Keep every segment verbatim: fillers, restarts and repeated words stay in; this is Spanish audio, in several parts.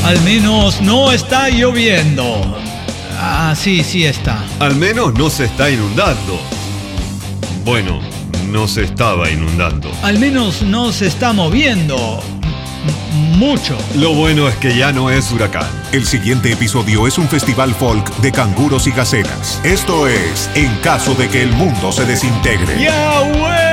Al menos no está lloviendo. Ah, sí, sí está. Al menos no se está inundando. Bueno, no se estaba inundando. Al menos no se está moviendo M- mucho. Lo bueno es que ya no es huracán. El siguiente episodio es un festival folk de canguros y gacelas. Esto es En caso de que el mundo se desintegre. ¡Yahweh!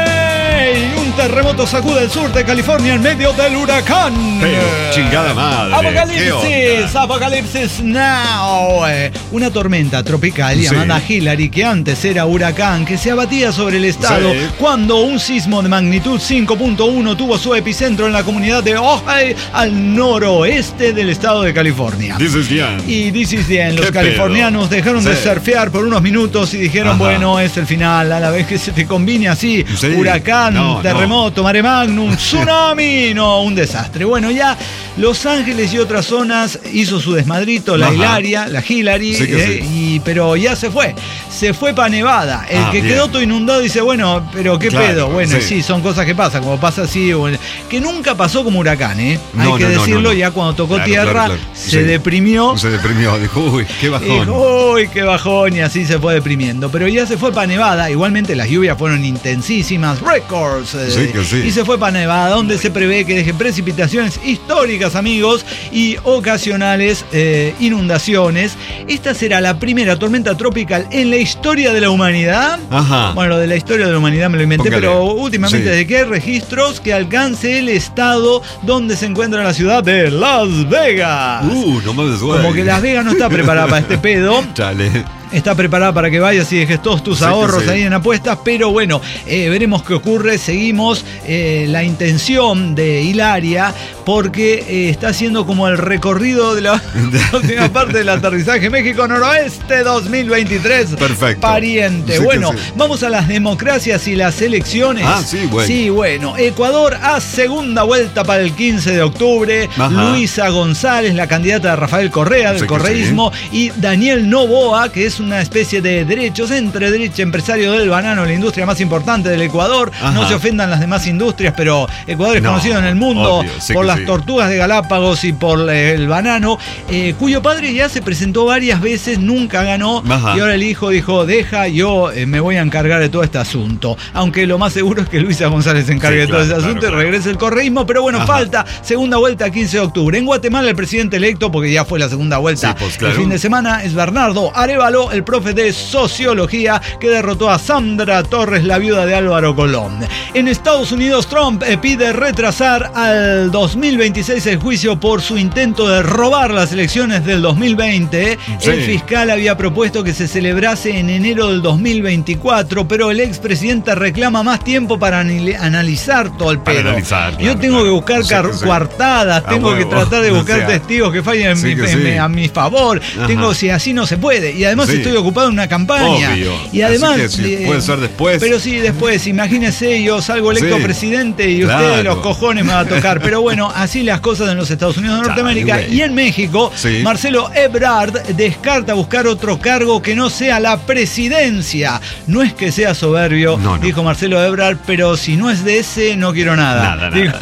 Un terremoto sacude el sur de California en medio del huracán. Pero, chingada madre. Apocalipsis, Apocalipsis Now. Una tormenta tropical Sí. llamada Hillary, que antes era huracán, que se abatía sobre el estado Sí. cuando un sismo de magnitud cinco punto uno tuvo su epicentro en la comunidad de Ojai, al noroeste del estado de California. This is the end. Y this is the end. Los ¿Qué californianos pedo? dejaron de Sí. surfear por unos minutos y dijeron, Ajá. bueno, es el final. A la vez que se te combine así, Sí. huracán, No, terremoto, mare magnum, tsunami, no, un desastre. Bueno, ya Los Ángeles y otras zonas hizo su desmadrito, la Ajá. Hilaria, la Hillary, Sí que eh, sí. y, pero ya se fue. Se fue para Nevada. El Ah, que bien. quedó todo inundado dice, bueno, pero qué Claro, pedo. Bueno, sí. sí. son cosas que pasan, como pasa así, bueno, que nunca pasó como huracán, ¿eh? Hay No, que no, no, decirlo, no, no. ya cuando tocó Claro, tierra, claro, claro. se Sí. deprimió. Se deprimió, dijo, uy, qué bajón. Dijo, uy, qué bajón, y así se fue deprimiendo. Pero ya se fue para Nevada. Igualmente las lluvias fueron intensísimas, récords. eh, Sí que sí. Y se fue para Nevada, donde se prevé que deje precipitaciones históricas, amigos, y ocasionales eh, inundaciones. Esta será la primera tormenta tropical en la historia de la humanidad. Ajá. Bueno, lo de la historia de la humanidad me lo inventé, Póngale. pero últimamente Sí. desde que hay registros que alcance el estado donde se encuentra la ciudad de Las Vegas. Uh, no mames, güey. Como que Las Vegas no está preparada para este pedo. Chale. Está preparada para que vayas y dejes todos tus Sí que ahorros sí. ahí en apuestas, pero bueno, eh, veremos qué ocurre. Seguimos eh, la intención de Hilaria, porque eh, está haciendo como el recorrido de la última parte del aterrizaje México Noroeste dos mil veintitrés. Perfecto. Pariente. Sí que Bueno, sí. vamos a las democracias y las elecciones. Ah, sí, bueno. Sí, bueno. Ecuador a segunda vuelta para el quince de octubre. Ajá. Luisa González, la candidata de Rafael Correa, del Sí que correísmo, y Daniel Noboa, que es una especie de derechos entre derecho empresario del banano, la industria más importante del Ecuador. Ajá. No se ofendan las demás industrias, pero Ecuador es No, conocido en el mundo obvio, sí por que las sí. tortugas de Galápagos y por eh, el banano, eh, cuyo padre ya se presentó varias veces, nunca ganó. Ajá. Y ahora el hijo dijo, deja, yo eh, me voy a encargar de todo este asunto. Aunque lo más seguro es que Luisa González se encargue Sí, de todo claro, ese claro, asunto claro. y regrese el correísmo. Pero bueno, Ajá. falta segunda vuelta quince de octubre. En Guatemala el presidente electo, porque ya fue la segunda vuelta Sí, pues, claro. el fin de semana, es Bernardo Arévalo, el profe de Sociología, que derrotó a Sandra Torres, la viuda de Álvaro Colón. En Estados Unidos, Trump eh, pide retrasar al dos mil veintiséis el juicio por su intento de robar las elecciones del dos mil veinte. Sí. El fiscal había propuesto que se celebrase en enero del dos mil veinticuatro, pero el expresidente reclama más tiempo para anil- analizar todo el Para pedo. analizar, Yo claro, tengo claro. que buscar Sí, car- sí. coartadas, A tengo que huevo. tratar de O buscar sea, testigos que fallen en sí mi- que en- sí. a mi favor. Ajá. Tengo, si así no se puede. Y además Sí. estoy ocupado en una campaña. Obvio. Y además, Así que sí, eh, puede ser después. Pero sí, después, imagínense, yo salgo electo Sí. presidente y Claro. ustedes los cojones me va a tocar. Pero bueno, así las cosas en los Estados Unidos de Chale, Norteamérica. güey. Y en México, Sí. Marcelo Ebrard descarta buscar otro cargo que no sea la presidencia. No es que sea soberbio, No, no. dijo Marcelo Ebrard, pero si no es de ese, no quiero nada. Nada, Digo,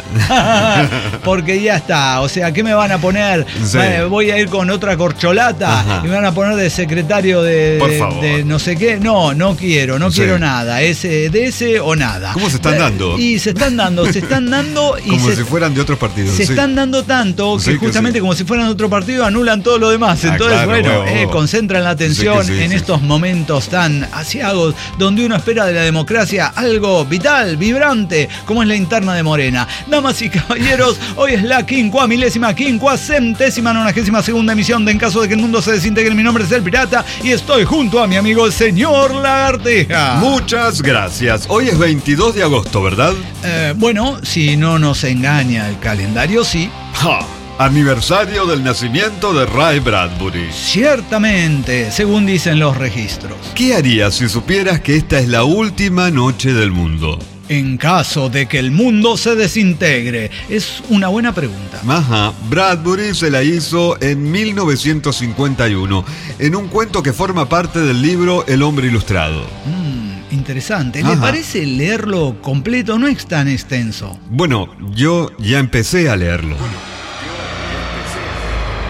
porque ya está. O sea, ¿qué me van a poner? Sí. Eh, Voy a ir con otra corcholata Ajá. y me van a poner de secretario de, Por de- favor. de no sé qué. No, no quiero, no Sí. quiero nada. Ese, de ese o nada. ¿Cómo se están Eh, dando? Y se están dando, se están dando y Como se, si fueran de otros partidos. se sí. están dando tanto que Sí, que justamente sí. como si fueran otro partido anulan todo lo demás. Ah, Entonces, claro, bueno, huevo, eh, huevo. concentran la atención Sí que sí, en sí. estos momentos tan asiagos donde uno espera de la democracia algo vital, vibrante, como es la interna de Morena. Damas y caballeros, hoy es la quincua milésima, quincua centésima, nonagésima segunda emisión de En caso de que el mundo se desintegre. Mi nombre es El Pirata y estoy junto a mi amigo el señor Lagartija. Muchas gracias. Hoy es veintidós de agosto, ¿verdad? Eh, bueno, si no nos engaña el calendario, sí. ¡Ja! Aniversario del nacimiento de Ray Bradbury. Ciertamente, según dicen los registros. ¿Qué harías si supieras que esta es la última noche del mundo? En caso de que el mundo se desintegre, es una buena pregunta. Ajá, Bradbury se la hizo en mil novecientos cincuenta y uno, en un cuento que forma parte del libro El hombre ilustrado. Mm, interesante. ¿Le Ajá. parece leerlo completo? No es tan extenso. Bueno, yo ya empecé a leerlo.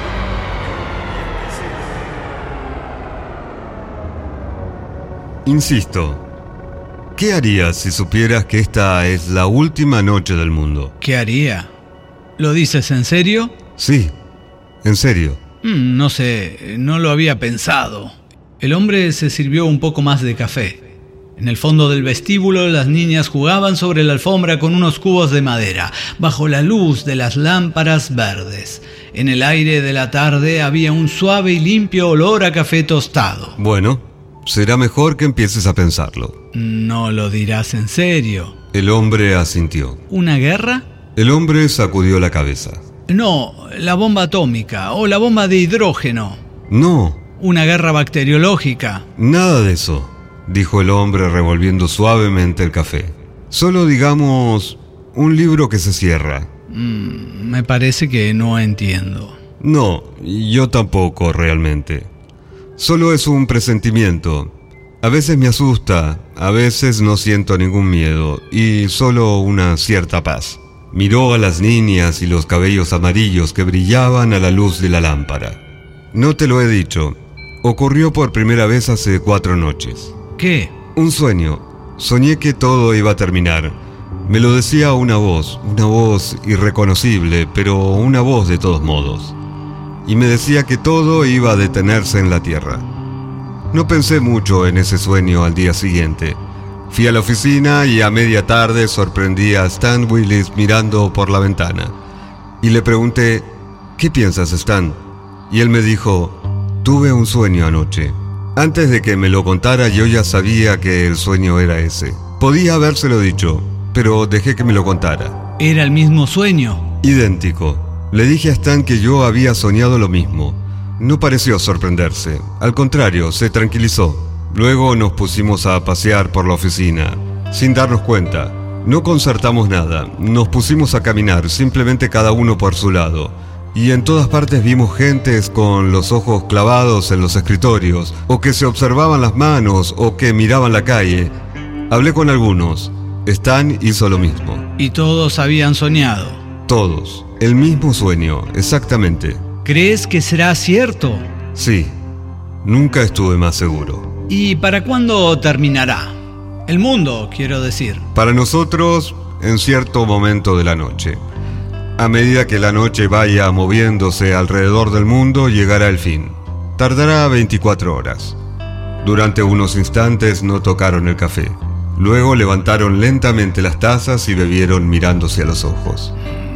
Insisto, ¿qué harías si supieras que esta es la última noche del mundo? ¿Qué haría? ¿Lo dices en serio? Sí, en serio. Mm, no sé, no lo había pensado. El hombre se sirvió un poco más de café. En el fondo del vestíbulo las niñas jugaban sobre la alfombra con unos cubos de madera, bajo la luz de las lámparas verdes. En el aire de la tarde había un suave y limpio olor a café tostado. Bueno, será mejor que empieces a pensarlo. No lo dirás en serio. El hombre asintió. ¿Una guerra? El hombre sacudió la cabeza. No, la bomba atómica o la bomba de hidrógeno. No. ¿Una guerra bacteriológica? Nada de eso, dijo el hombre revolviendo suavemente el café. Solo digamos, un libro que se cierra. Mm, me parece que no entiendo. No, yo tampoco realmente. Solo es un presentimiento. A veces me asusta, a veces no siento ningún miedo y solo una cierta paz. Miró a las niñas y los cabellos amarillos que brillaban a la luz de la lámpara. No te lo he dicho. Ocurrió por primera vez hace cuatro noches. ¿Qué? Un sueño. Soñé que todo iba a terminar. Me lo decía una voz, una voz irreconocible, pero una voz de todos modos. Y me decía que todo iba a detenerse en la tierra. No pensé mucho en ese sueño al día siguiente. Fui a la oficina y a media tarde sorprendí a Stan Willis mirando por la ventana. Y le pregunté, ¿qué piensas, Stan? Y él me dijo, tuve un sueño anoche. Antes de que me lo contara yo ya sabía que el sueño era ese. Podía habérselo dicho, pero dejé que me lo contara. ¿Era el mismo sueño? Idéntico. Le dije a Stan que yo había soñado lo mismo. No pareció sorprenderse. Al contrario, se tranquilizó. Luego nos pusimos a pasear por la oficina, sin darnos cuenta. No concertamos nada. Nos pusimos a caminar, simplemente cada uno por su lado. Y en todas partes vimos gentes con los ojos clavados en los escritorios, o que se observaban las manos, o que miraban la calle. Hablé con algunos. Stan hizo lo mismo. ¿Y todos habían soñado? Todos. El mismo sueño, exactamente. ¿Crees que será cierto? Sí. Nunca estuve más seguro. ¿Y para cuándo terminará? El mundo, quiero decir. Para nosotros, en cierto momento de la noche. A medida que la noche vaya moviéndose alrededor del mundo, llegará el fin. Tardará veinticuatro horas. Durante unos instantes no tocaron el café. Luego levantaron lentamente las tazas y bebieron mirándose a los ojos.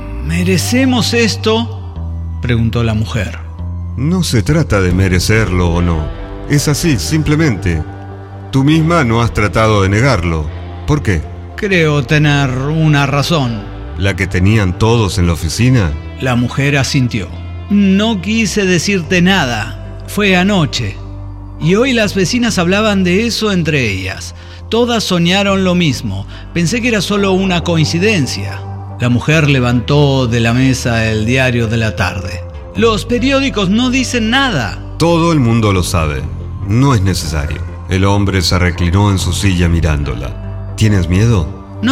¿Merecemos esto?, preguntó la mujer. No se trata de merecerlo o no. Es así, simplemente. Tú misma no has tratado de negarlo. ¿Por qué? Creo tener una razón. ¿La que tenían todos en la oficina? La mujer asintió. No quise decirte nada. Fue anoche. Y hoy las vecinas hablaban de eso entre ellas. Todas soñaron lo mismo. Pensé que era solo una coincidencia. La mujer levantó de la mesa el diario de la tarde. Los periódicos no dicen nada. Todo el mundo lo sabe. No es necesario. El hombre se reclinó en su silla mirándola. ¿Tienes miedo?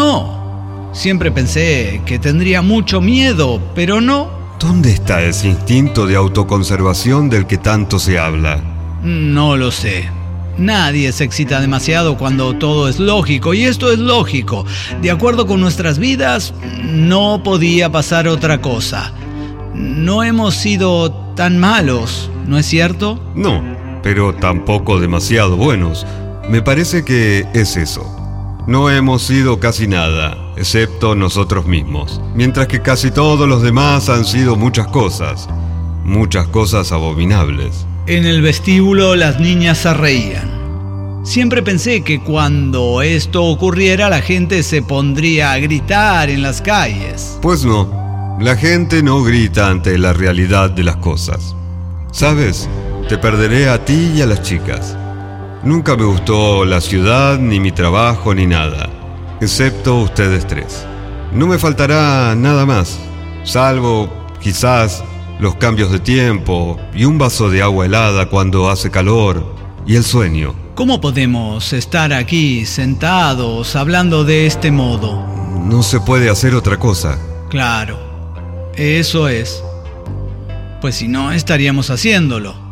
No. Siempre pensé que tendría mucho miedo, pero no. ¿Dónde está ese instinto de autoconservación del que tanto se habla? No lo sé. Nadie se excita demasiado cuando todo es lógico, y esto es lógico. De acuerdo con nuestras vidas, no podía pasar otra cosa. No hemos sido tan malos, ¿no es cierto? No, pero tampoco demasiado buenos. Me parece que es eso. No hemos sido casi nada, excepto nosotros mismos. Mientras que casi todos los demás han sido muchas cosas. Muchas cosas abominables. En el vestíbulo las niñas se reían. Siempre pensé que cuando esto ocurriera la gente se pondría a gritar en las calles. Pues no. La gente no grita ante la realidad de las cosas. ¿Sabes? Te perderé a ti y a las chicas. Nunca me gustó la ciudad, ni mi trabajo, ni nada. Excepto ustedes tres. No me faltará nada más. Salvo, quizás, los cambios de tiempo y un vaso de agua helada cuando hace calor y el sueño. ¿Cómo podemos estar aquí sentados hablando de este modo? No se puede hacer otra cosa. Claro. Eso es. Pues si no, estaríamos haciéndolo.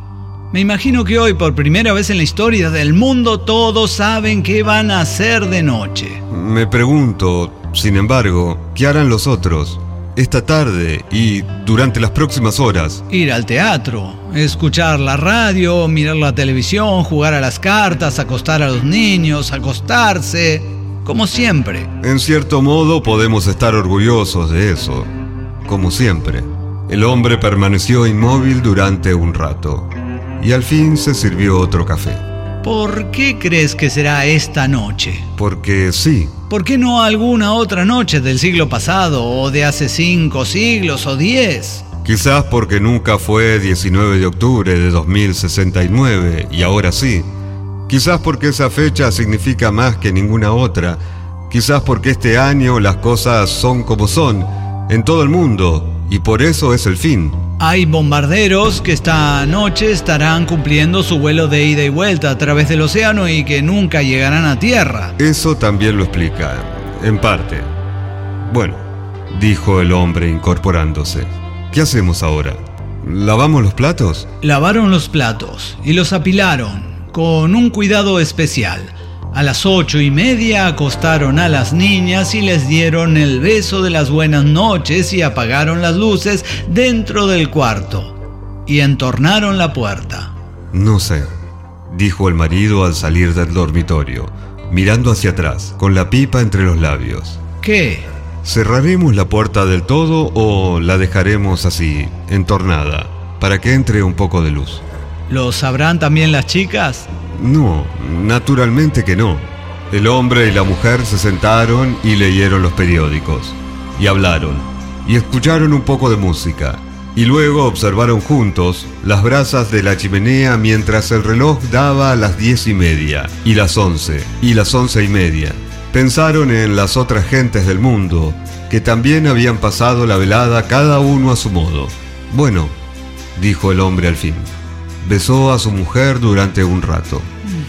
Me imagino que hoy, por primera vez en la historia del mundo, todos saben qué van a hacer de noche. Me pregunto, sin embargo, ¿qué harán los otros esta tarde y durante las próximas horas? Ir al teatro, escuchar la radio, mirar la televisión, jugar a las cartas, acostar a los niños, acostarse, como siempre. En cierto modo podemos estar orgullosos de eso, como siempre. El hombre permaneció inmóvil durante un rato y al fin se sirvió otro café. ¿Por qué crees que será esta noche? Porque sí. ¿Por qué no alguna otra noche del siglo pasado, o de hace cinco siglos, o diez? Quizás porque nunca fue diecinueve de octubre de dos mil sesenta y nueve, y ahora sí. Quizás porque esa fecha significa más que ninguna otra. Quizás porque este año las cosas son como son, en todo el mundo, y por eso es el fin. Hay bombarderos que esta noche estarán cumpliendo su vuelo de ida y vuelta a través del océano y que nunca llegarán a tierra. Eso también lo explica, en parte. Bueno, dijo el hombre incorporándose. ¿Qué hacemos ahora? ¿Lavamos los platos? Lavaron los platos y los apilaron con un cuidado especial. A las ocho y media acostaron a las niñas y les dieron el beso de las buenas noches y apagaron las luces dentro del cuarto y entornaron la puerta. No sé, dijo el marido al salir del dormitorio, mirando hacia atrás, con la pipa entre los labios. ¿Qué? ¿Cerraremos la puerta del todo o la dejaremos así, entornada, para que entre un poco de luz? ¿Lo sabrán también las chicas? No, naturalmente que no. El hombre y la mujer se sentaron y leyeron los periódicos, y hablaron, y escucharon un poco de música, y luego observaron juntos las brasas de la chimenea mientras el reloj daba las diez y media, y las once, y las once y media. Pensaron en las otras gentes del mundo, que también habían pasado la velada cada uno a su modo. Bueno, dijo el hombre al fin. Besó a su mujer durante un rato.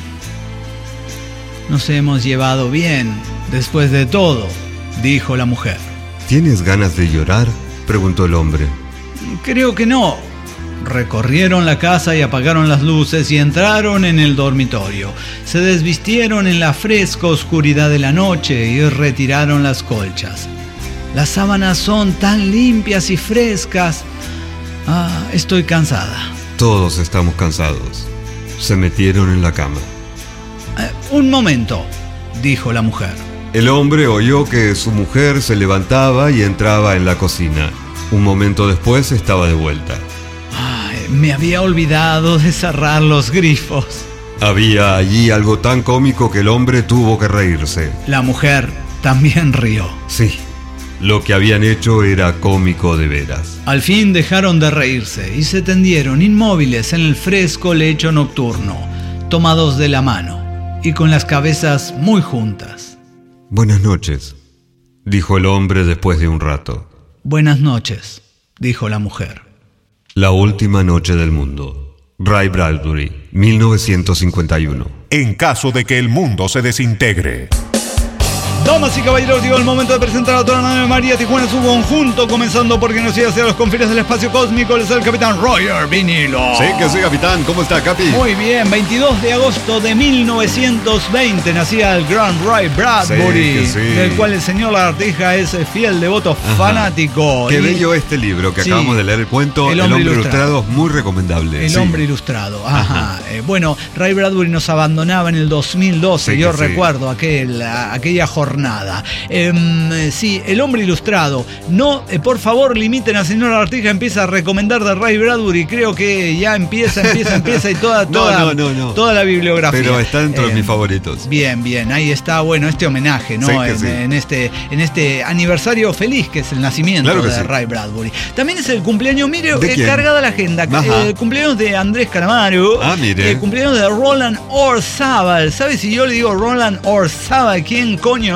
Nos hemos llevado bien, después de todo, dijo la mujer. ¿Tienes ganas de llorar?, preguntó el hombre. Creo que no. Recorrieron la casa y apagaron las luces y entraron en el dormitorio. Se desvistieron en la fresca oscuridad de la noche y retiraron las colchas. Las sábanas son tan limpias y frescas. Ah, estoy cansada. Todos estamos cansados. Se metieron en la cama. Eh, un momento, dijo la mujer. El hombre oyó que su mujer se levantaba y entraba en la cocina. Un momento después estaba de vuelta. Ay, me había olvidado de cerrar los grifos. Había allí algo tan cómico que el hombre tuvo que reírse. La mujer también rió. Sí. Lo que habían hecho era cómico de veras. Al fin dejaron de reírse y se tendieron inmóviles en el fresco lecho nocturno, tomados de la mano y con las cabezas muy juntas. Buenas noches, dijo el hombre después de un rato. Buenas noches, dijo la mujer. La última noche del mundo. Ray Bradbury, mil novecientos cincuenta y uno. En caso de que el mundo se desintegre. Damas y caballeros, llegó el momento de presentar a toda la nave María Tijuana, su conjunto, comenzando porque nos sigue hacia los confines del espacio cósmico. Les el capitán Roger Vinilo. Sí, que sí, capitán. ¿Cómo está, Capi? Muy bien, veintidós de agosto de mil novecientos veinte nacía el gran Ray Bradbury, sí, sí. del cual el señor Lagartija es fiel devoto. Ajá. Fanático. Qué y... bello este libro que sí, acabamos de leer, el cuento El hombre, el hombre ilustrado. ilustrado, muy recomendable. El sí. hombre ilustrado, ajá. ajá. Eh, bueno, Ray Bradbury nos abandonaba en el dos mil doce, sí, yo recuerdo sí. aquel, aquella jornada. Eh, sí, El hombre ilustrado. No, eh, por favor, limiten al señor Artija, empieza a recomendar de Ray Bradbury. Creo que ya empieza, empieza, empieza y toda, toda, no, no, no, no. toda la bibliografía. Pero está dentro eh, de mis favoritos. Bien, bien, ahí está, bueno, este homenaje, ¿no? Sí, en, sí. en, este, en este aniversario feliz que es el nacimiento claro de sí. Ray Bradbury. También es el cumpleaños, mire, eh, cargada la agenda. El cumpleaños de Andrés Calamaro. Ah, mire. El cumpleaños de Roland Orzábal. ¿Sabes si yo le digo Roland Orzábal? ¿Quién coño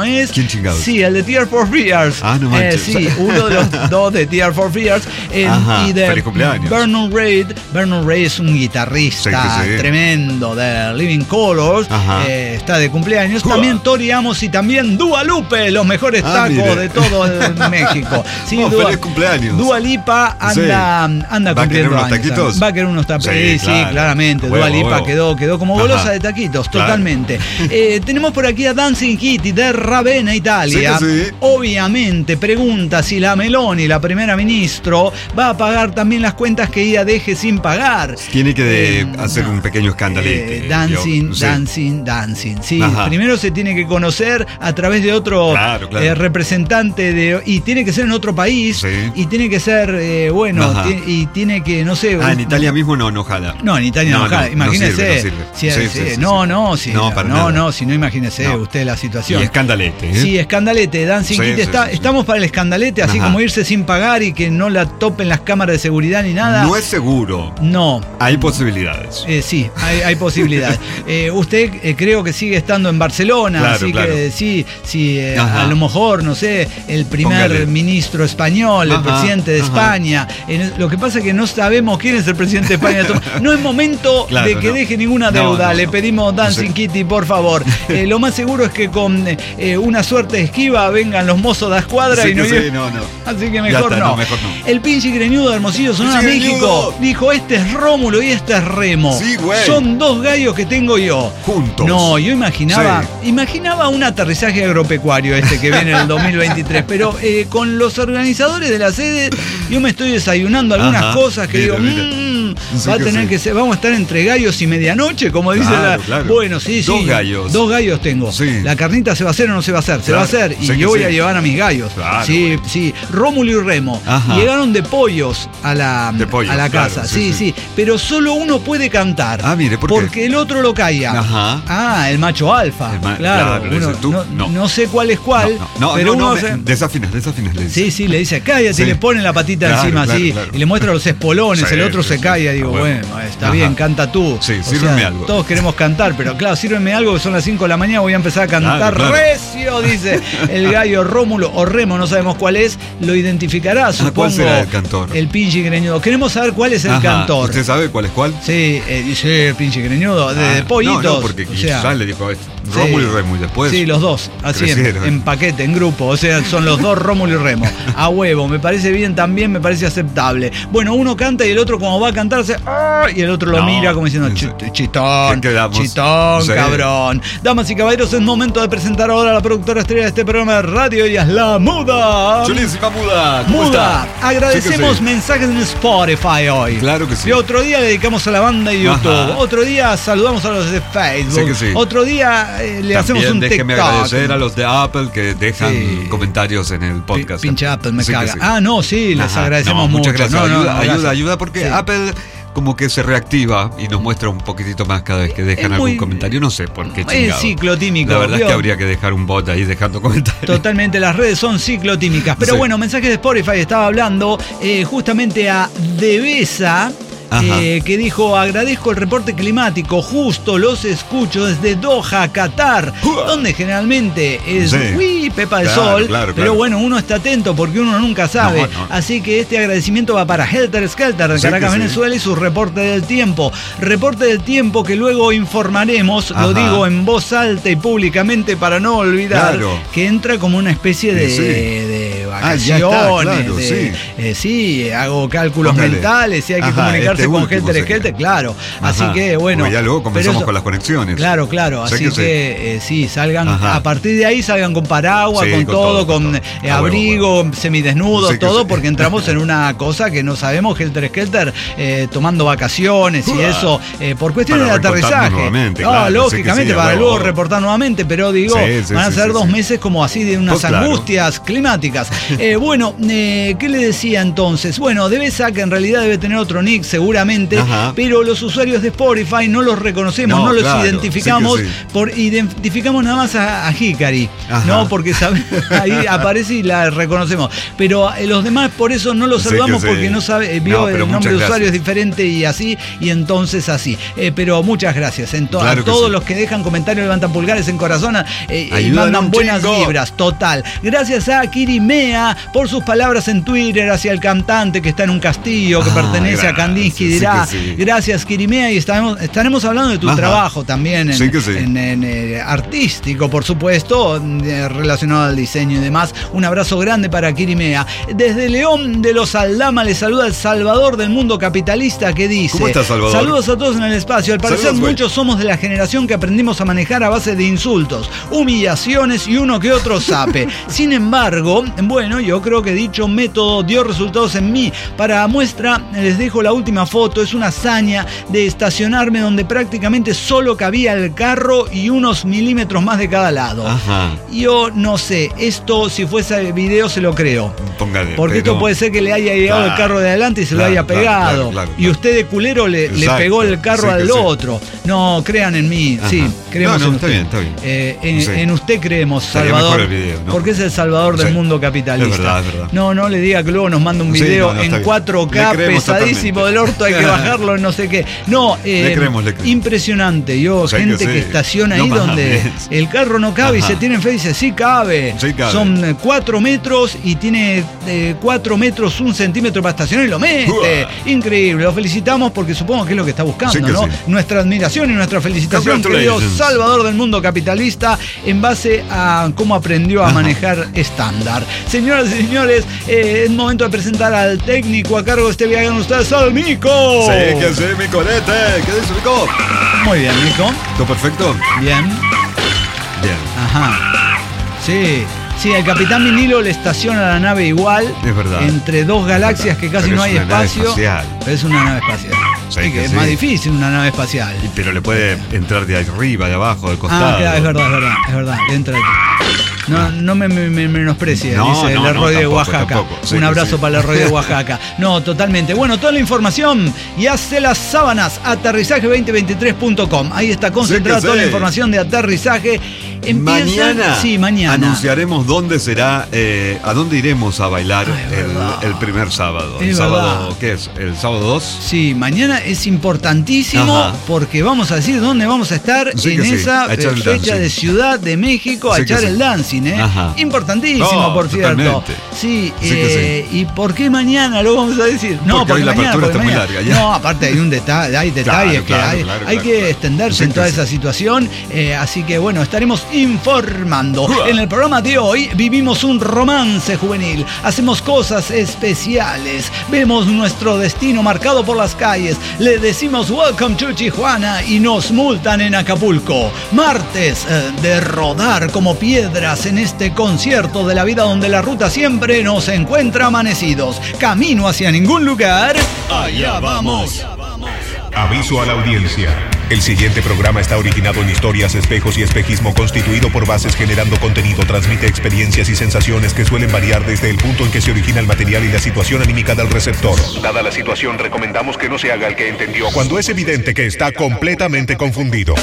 es. ¿Quién chingados? Sí, el de Tears for Fears. Ah, no manches. Eh, sí, uno de los dos de Tears for Fears. Eh, Ajá, y de feliz cumpleaños. Vernon Reid. Vernon Reid es un guitarrista Sí, sí, sí. tremendo de Living Colors. Eh, está de cumpleaños. Uah. También Tori Amos y también Dua Lupe, los mejores Ah, tacos mire. de todo el México. Sí, Oh, Dua, feliz cumpleaños. Dua Lipa anda, Sí. anda ¿Va a querer cumpliendo unos años. taquitos? Va a querer unos taquitos. Sí, Sí, sí, claro. claramente. Huevo, Dua Lipa huevo. quedó, quedó como golosa Ajá. de taquitos, Claro. totalmente. Eh, tenemos por aquí a Dancing Kitty de Ravenna, Italia. Sí que sí. Obviamente pregunta si la Meloni, la primera ministro, va a pagar también las cuentas que ella deje sin pagar. Tiene que Eh, hacer un pequeño escandalete. Eh, dancing, yo- sí. dancing, dancing. Sí, Ajá. primero se tiene que conocer a través de otro Claro, claro. eh, representante de. Y tiene que ser en otro país. Sí. Y tiene que ser, eh, bueno, Ajá. ti- y tiene que, no sé. Ah, en un- Italia mismo no, no jala. No, en Italia no, No, ojalá, no, imagínese. no sirve, no Si- sirve. si- Sí, sí, sí, no, sí. no, si, No, para no, nada. no, si no imagínese No. usted la situación. Y escandalete, ¿eh? Sí, escandalete, Dancing Sí, Kitty sí, está, sí, sí. estamos para el escandalete, así Ajá. como irse sin pagar y que no la topen las cámaras de seguridad ni nada. No es seguro. No. Hay posibilidades. Eh, sí, hay, hay posibilidades. Eh, usted eh, creo que sigue estando en Barcelona, Claro, así claro. que sí, sí eh, Ajá. a lo mejor, no sé, el primer Póngale. ministro español, el Ajá, presidente de ajá. España. Eh, lo que pasa es que no sabemos quién es el presidente de España. No es momento Claro, de que no. deje ninguna No, deuda. no, Le no. pedimos Dancing Sí. Kitty, por favor. Eh, lo más seguro es que con eh, una suerte esquiva vengan los mozos de la escuadra Sí y no que sí, lleven- no, no. Así que Ya mejor está, no. no, mejor no. El pinche greñudo de Hermosillo, Sonora, Pinche México, greñudo. dijo: este es Rómulo y este es Remo. Sí, güey. Son dos gallos que tengo yo. Juntos. No, yo imaginaba, Sí. imaginaba un aterrizaje agropecuario este que viene en el dos mil veintitrés, pero eh, con los organizadores de la sede yo me estoy desayunando algunas Ajá, cosas que mira, digo, mira. "Mm, Sí va a que tener sí. que ser, vamos a estar entre gallos y medianoche, como dice Claro, la. claro. Bueno, sí, sí. Dos gallos. Dos gallos tengo. Sí. La carnita se va a hacer o no se va a hacer, se Claro, va a hacer. Y sé que yo voy sí. a llevar a mis gallos. Claro, sí, güey. sí. Rómulo y Remo. Ajá. Llegaron de pollos a la, De pollos, a la claro, casa. sí, Sí, sí. sí, Pero solo uno puede cantar. Ah, mire, ¿por qué? Porque el otro lo calla. Ajá. Ah, el macho alfa. El ma- claro. claro, le uno- dice, tú, no, no. no sé cuál es cuál, No, no, pero no, no, uno me- se- desafinas, desafinas, le dice. Sí, sí, le dice cállate Sí. y le pone la patita Claro, encima claro, así claro. y le muestra los espolones, Sí, el otro sí, se sí. calla. Digo, Ah, bueno. bueno, está Ajá. bien, canta tú. Sí, O sírveme sea, algo. Todos queremos cantar, pero claro, sírveme algo que son las cinco de la mañana, voy a empezar a cantar Claro, claro. recio, dice el gallo Rómulo o Remo, no sabemos cuál es, lo identificará, supongo. ¿cuál será el cantor? El pinche greñudo. Queremos saber cuál es el Ajá. cantor. ¿Usted sabe cuál es cuál? Sí, eh, dice el pinche greñudo, de, Ah, de pollitos. No, no, porque o sea, quizás le dijo es sí. Rómulo y Remo y después. Sí, los dos, así en, crecieron. en paquete, en grupo. O sea, son los dos Rómulo y Remo. A huevo, me parece bien también, me parece aceptable. Bueno, uno canta y el otro, como va a cantarse, ¡ah! Y el otro lo No, mira como diciendo, en "Chi- serio. chitón, ¿Qué quedamos? chitón, Sí. cabrón. Damas y caballeros, es momento de presentar ahora a la productora estrella de este programa de radio. Ella es la Muda. Chulísima Muda, ¿cómo Muda, está? agradecemos Sí que sí. mensajes en Spotify hoy. Claro que sí. Y otro día le dedicamos a la banda de YouTube. Ajá. Otro día saludamos a los de Facebook. Sí que sí. Otro día eh, le También hacemos un déjeme TikTok. agradecer a los de Apple que dejan Sí. comentarios en el podcast. Pi- Pinche Apple, me Sí que caga. sí. Ah, no, sí, les Ajá. agradecemos No, mucho. Muchas gracias. No, no, ayuda, no, ayuda, gracias. ayuda, porque Sí. Apple como que se reactiva y nos muestra un poquitito más cada vez que dejan Es muy- algún comentario. No sé por qué Es chingado. ciclotímico, La verdad ¿vio? es que habría que dejar un bot ahí dejando comentarios. Totalmente, las redes son ciclotímicas. Pero Sí. bueno, mensajes de Spotify, estaba hablando eh, justamente a Devesa. Ajá. Eh, que dijo, agradezco el reporte climático, justo los escucho desde Doha, Qatar, Uah. donde generalmente es Sí. uy, pepa de Claro, sol, claro, pero claro. bueno, uno está atento porque uno nunca sabe. No, no. Así que este agradecimiento va para Helter Skelter de Sí Caracas, que sí. Venezuela y su reporte del tiempo. Reporte del tiempo que luego informaremos, Ajá. lo digo en voz alta y públicamente para no olvidar, Claro. que entra como una especie de, Sí. de Ah, ya vacaciones. está, claro, de- sí. eh, sí, hago cálculos Póngale. mentales, si hay que Ajá, comunicarse este con último Helter sería. Skelter, claro. Así Ajá. que bueno. Porque ya luego pero comenzamos eso- con las conexiones. Claro, claro. Sé Así que que, sí. eh, sí, salgan, Ajá. a partir de ahí salgan con paraguas, Sí, con, con todo, todo, con, con todo. eh, Ah, huevo, abrigo, huevo. semidesnudos, Sí que todo, sí. porque entramos en una cosa que no sabemos, Helter Skelter, eh, tomando vacaciones y Uah. eso, eh, por cuestiones Para de reportarnos aterrizaje. nuevamente, no, claro, sé que lógicamente, sí, para huevo, luego huevo. reportar nuevamente, pero digo, Sí, sí, van a sí, ser sí, dos sí. meses como así de unas Pues claro. angustias climáticas. Eh, bueno, eh, ¿qué le decía entonces? Bueno, Devesa, que en realidad debe tener otro nick seguramente, Ajá. pero los usuarios de Spotify no los reconocemos, no, No, los claro, identificamos, sí que sí. por, identificamos nada más a, a Hikari, Ajá. ¿no? Porque sabe, ahí aparece y la reconocemos. Pero eh, los demás por eso no los Sí saludamos que sí. porque no sabe, eh, vio No, el pero nombre de muchas usuario es gracias. diferente y así, y entonces así. Eh, pero muchas gracias en to- Claro a que todos sí. los que dejan comentarios, levantan pulgares en corazón eh, y Ayudan mandan un buenas chingo. vibras, total. Gracias a Kirimea por sus palabras en Twitter hacia el cantante que está en un castillo que Ah, pertenece gracias, a Kandinsky, sí dirá, que sí. gracias Kirimea, y estaremos, estaremos hablando de tu Ajá. trabajo también en, Sí que sí. en- en, eh, artístico, por supuesto, eh, relacionado al diseño y demás. Un abrazo grande para Kirimea. Desde León de los Aldama le saluda el Salvador del mundo capitalista, que dice: ¿Cómo estás, Salvador? Saludos a todos en el espacio. Al parecer Saludos, güey. muchos somos de la generación que aprendimos a manejar a base de insultos, humillaciones y uno que otro zape. Sin embargo, bueno, yo creo que dicho método dio resultados en mí. Para muestra les dejo la última foto. Es una hazaña de estacionarme donde prácticamente solo cabía el carro y unos milímetros más de cada lado. Ajá. Yo no sé, esto si fuese video se lo creo. Póngale. Porque pero- esto puede ser que le haya llegado Claro, el carro de adelante y se claro, lo haya claro, pegado. claro, claro, Y claro. usted de culero le, le Exacto, pegó el carro sí que al sí. otro. No, crean en mí. Ajá. Sí, creemos No, no, en está usted. bien, está bien. Eh, en, Sí. en usted creemos, Estaría Salvador. mejor el video, ¿no? Porque es el salvador del Sí. mundo capitalista. Es verdad, es verdad. No, no le diga que luego nos manda un Sí, video no, no, está en bien. cuatro K Le creemos pesadísimo totalmente. del orto, hay que bajarlo en no sé qué. No, eh, Le creemos, le creemos. impresionante. Yo, Sí que gente que, sí. estaciona ahí No donde mames. el carro no cabe Ajá. y se tiene fe y dice, sí cabe. Sí cabe. Son eh, cuatro metros y tiene eh, cuatro metros, un centímetro para estacionar y lo mete. Uah. Increíble. Lo felicitamos porque supongo que es lo que está buscando, Sí que ¿no? sí. Nuestra admiración y nuestra felicitación, querido Congratulations. Salvador del mundo capitalista, en base a cómo aprendió a Ajá. manejar estándar. Señoras y señores, eh, es momento de presentar al técnico a cargo de este viaje con ustedes, al Mico. Sí, que sí, mi colete. ¿Qué dice, Mico? Muy bien, Mico. ¿Todo perfecto? Bien. Bien. Ajá. Sí. Sí, el Capitán Vinilo le estaciona la nave igual. Es verdad. Entre dos galaxias que casi Pero no es hay una nave espacio. espacial. Pero es una nave espacial. Sí, Sí, que que es sí. más difícil una nave espacial. Y- Pero le puede entrar de arriba, de abajo, del costado. Ah, claro, es verdad, es verdad, es verdad. Le entra aquí. No, no me, me, me menosprecie, No, dice el no, no, Herroy de tampoco, Oaxaca. tampoco. Sí Un que abrazo sí. para el Herroy de Oaxaca. No, totalmente. Bueno, toda la información y hace las sábanas, aterrizaje veinte veintitrés punto com. Ahí está concentrada Sí que toda la sí. información de aterrizaje. Empieza, Mañana, sí, mañana. anunciaremos dónde será, eh, a dónde iremos a bailar Ah, es verdad. el, el primer sábado. Es el sábado, verdad. ¿qué es? ¿El sábado dos? Sí, mañana es importantísimo Ajá. porque vamos a decir dónde vamos a estar Sí en que sí, esa a echar eh, el fecha dancing. de Ciudad de México a Sí que echar sí. el dancing, ¿eh? Ajá. Importantísimo, Oh, por cierto. totalmente. Sí, Sí que eh, ¿y por qué mañana lo vamos a decir? No, Porque hoy la mañana, apertura porque está muy mañana- larga, ya. No, aparte hay un detalle, hay detalles Claro, que claro, hay, claro, hay claro, que claro. extenderse Sí en toda que esa sí. situación, eh, así que bueno, estaremos informando. Uah. En el programa de hoy vivimos un romance juvenil, hacemos cosas especiales, vemos nuestro destino marcado por las calles, le decimos welcome to Tijuana y nos multan en Acapulco. Martes eh, de rodar como piedras en este concierto de la vida donde la ruta siempre nos encuentra amanecidos. Camino hacia ningún lugar. Allá vamos. Aviso a la audiencia. El siguiente programa está originado en historias, espejos y espejismo constituido por bases generando contenido. Transmite experiencias y sensaciones que suelen variar desde el punto en que se origina el material y la situación anímica del receptor. Dada la situación, recomendamos que no se haga el que entendió cuando es evidente que está completamente confundido.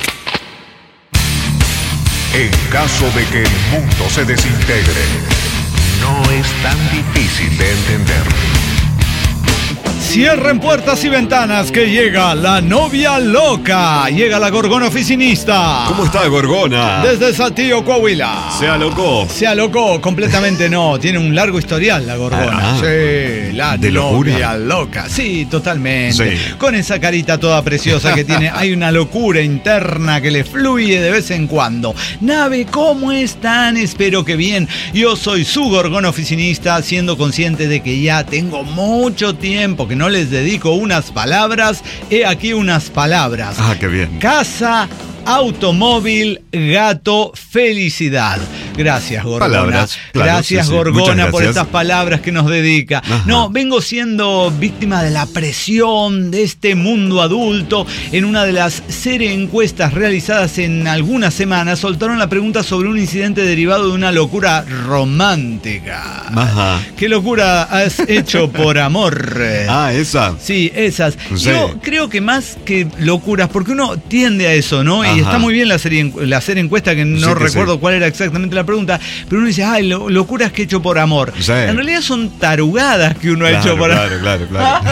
En caso de que el mundo se desintegre, no es tan difícil de entender. Cierren puertas y ventanas que llega la novia loca. Llega la gorgona oficinista. ¿Cómo está, Gorgona? Desde Saltillo, Coahuila. Se alocó. Se alocó completamente, no. Tiene un largo historial la gorgona. Ah, sí, la ¿de locura? novia loca. Sí, totalmente. Sí. Con esa carita toda preciosa que tiene, hay una locura interna que le fluye de vez en cuando. Nave, ¿cómo están? Espero que bien. Yo soy su gorgona oficinista, siendo consciente de que ya tengo mucho tiempo que no les dedico unas palabras. He aquí unas palabras. Ah, qué bien. Casa, automóvil, gato, felicidad. Gracias, Gorgona. Palabras, claro, gracias, sí, sí. Gorgona, Muchas por gracias. estas palabras que nos dedica. Ajá. No, vengo siendo víctima de la presión de este mundo adulto. En una de las serie encuestas realizadas en algunas semanas, soltaron la pregunta sobre un incidente derivado de una locura romántica. Ajá. ¿Qué locura has hecho por amor? Ah, esa. Sí, esas. Sí. Yo creo que más que locuras, porque uno tiende a eso, ¿no? Ajá. Y está muy bien la serie, la serie encuesta, que no Sí, que recuerdo sí. cuál era exactamente la pregunta, pero uno dice, ay, lo- locuras que he hecho por amor. Sí. En realidad son tarugadas que uno ha Claro, hecho por amor. claro, claro,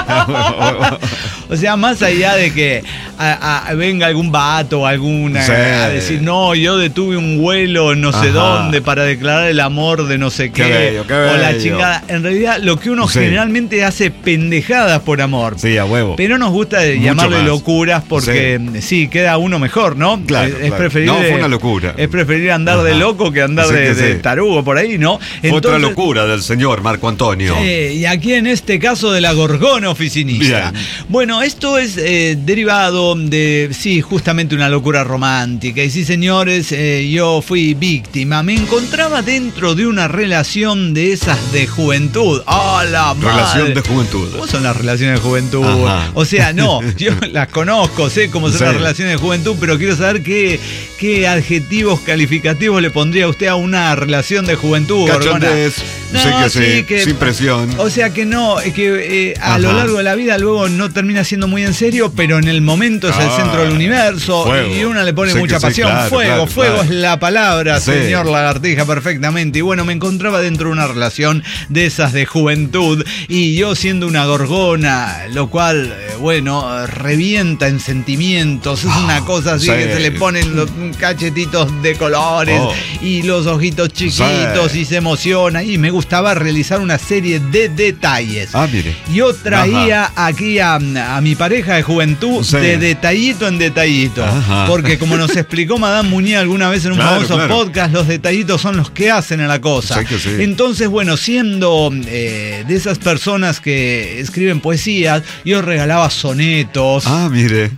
claro. O sea, más allá de que a- a- venga algún vato o alguna Sí. a decir, no, yo detuve un vuelo no sé Ajá. dónde para declarar el amor de no sé qué, Qué bello, qué o la bello. chingada. En realidad, lo que uno Sí. generalmente hace pendejadas por amor. Sí, a huevo. Pero nos gusta Mucho llamarle más. locuras porque sí. queda uno mejor, ¿no? Claro, es, es claro. preferible, No, fue una locura. Es preferible andar de Ajá. loco que andar Sí de, que de sí. tarugo por ahí, ¿no? Fue otra locura del señor Marco Antonio. Eh, y aquí en este caso de la gorgona oficinista. Bien. Bueno, esto es eh, derivado de, sí, justamente una locura romántica. Y sí, señores, eh, yo fui víctima. Me encontraba dentro de una relación de esas de juventud. ¡Ah, la madre! Relación de juventud. ¿Cómo son las relaciones de juventud? Ajá. O sea, no, yo las conozco, sé cómo son Sí. las relaciones de juventud, pero quiero saber qué, qué adjetivos calificativos le pondría usted a una relación de juventud, Gorgona. Cachondez, No, sé que sí, sí, que- sin presión. O sea que no, eh, que eh, a Ajá. lo largo de la vida luego no termina siendo muy en serio, pero en el momento es el Ah, centro del universo fuego. y una le pone Sé que mucha sí, pasión. claro, fuego, claro, fuego claro. es la palabra, Sí. señor Lagartija, perfectamente. Y bueno, me encontraba dentro de una relación de esas de juventud y yo siendo una gorgona, lo cual, eh, bueno, revienta en sentimientos. Es una cosa así sí. que se le ponen los cachetitos de colores Oh. y los ojitos chiquitos Sí. y se emociona. Y me gustaba realizar una serie de detalles. Ah, mire. Yo traía aquí a, a mi pareja de juventud Sí. de detallito en detallito. Ajá. Porque como nos explicó Madame Muñiz alguna vez en un Claro, famoso claro. podcast, los detallitos son los que hacen a la cosa. Sí que sí. Entonces, bueno, siendo eh, de esas personas que escriben poesías, yo regalaba sonetos. Ah, mire.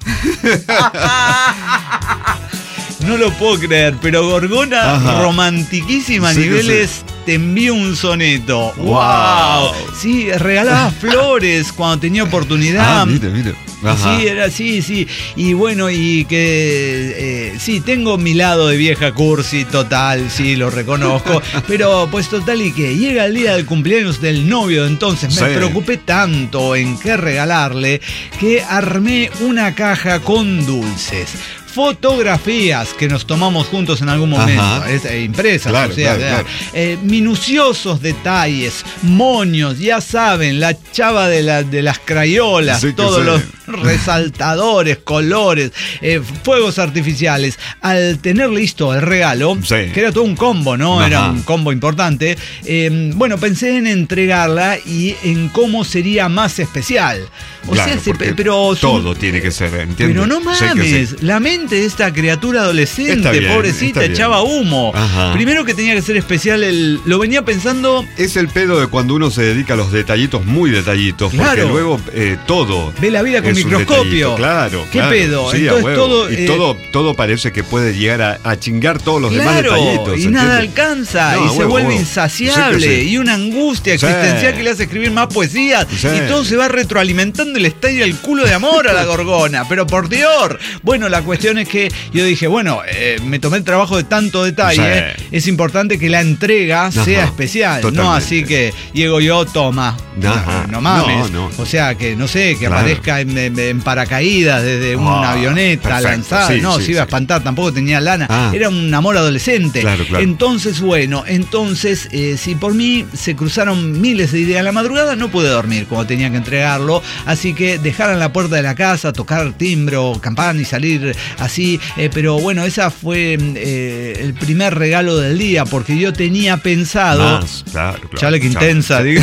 No lo puedo creer, pero Gorgona, Ajá. romantiquísima a Sí que niveles, te envío un soneto. ¡Wow! Wow. Sí, regalaba flores cuando tenía oportunidad. Ah, mire, mire. Ajá. Sí, era así, sí. Y bueno, y que eh, sí, tengo mi lado de vieja cursi total, sí, lo reconozco. Pero pues total y que llega el día del cumpleaños del novio, entonces me Sí. preocupé tanto en qué regalarle que armé una caja con dulces. Fotografías que nos tomamos juntos en algún momento, Ajá. es, eh, impresas, Claro, o sea, claro, claro. eh, minuciosos detalles, moños, ya saben, la chava de, la, de las crayolas, Sí que todos sí. los resaltadores, colores, eh, fuegos artificiales. Al tener listo el regalo, Sí. que era todo un combo, ¿no? Ajá. Era un combo importante. eh, bueno, pensé en entregarla y en cómo sería más especial. O Claro, sea, se- porque pero su- todo tiene que ser, ¿entiendes? pero no Sé que mames, sí. la mente de esta criatura adolescente, Está bien, pobrecita, está bien. echaba humo. Ajá. Primero que tenía que ser especial, el, lo venía pensando, Es el pedo de cuando uno se dedica a los detallitos, muy detallitos, porque Claro. luego eh, todo ve la vida con es un microscopio. detallito, claro. ¿Qué claro. pedo? Sí, a Entonces huevo. todo, Y eh, todo, todo parece que puede llegar a, a chingar todos los demás Claro, detallitos. y nada ¿entiendes? alcanza, No, y a se huevo, vuelve huevo. insaciable, Sí que sí. y una angustia Sí. existencial que le hace escribir más poesías, Sí. y todo se va retroalimentando y le estalla el culo de amor a la gorgona, pero por Dios. Bueno, la cuestión es que yo dije, bueno, eh, me tomé el trabajo de tanto detalle, Sí. es importante que la entrega Ajá, sea especial, no totalmente. así que llego yo, toma. Ajá. No, no mames. No, no. O sea, que no sé, que Claro. aparezca en, en- en paracaídas desde una Ah, avioneta perfecto. lanzada. Sí, no, sí, se iba a sí. espantar, tampoco tenía lana. Ah. Era un amor adolescente. Claro, claro. Entonces, bueno, entonces, eh, si por mí se cruzaron miles de ideas en la madrugada, no pude dormir cuando tenía que entregarlo. Así que dejar en la puerta de la casa, tocar timbre o campana y salir así. Eh, pero bueno, esa fue eh, el primer regalo del día, porque yo tenía pensado. Más, claro, claro. Chale, que Chale. intensa, digo.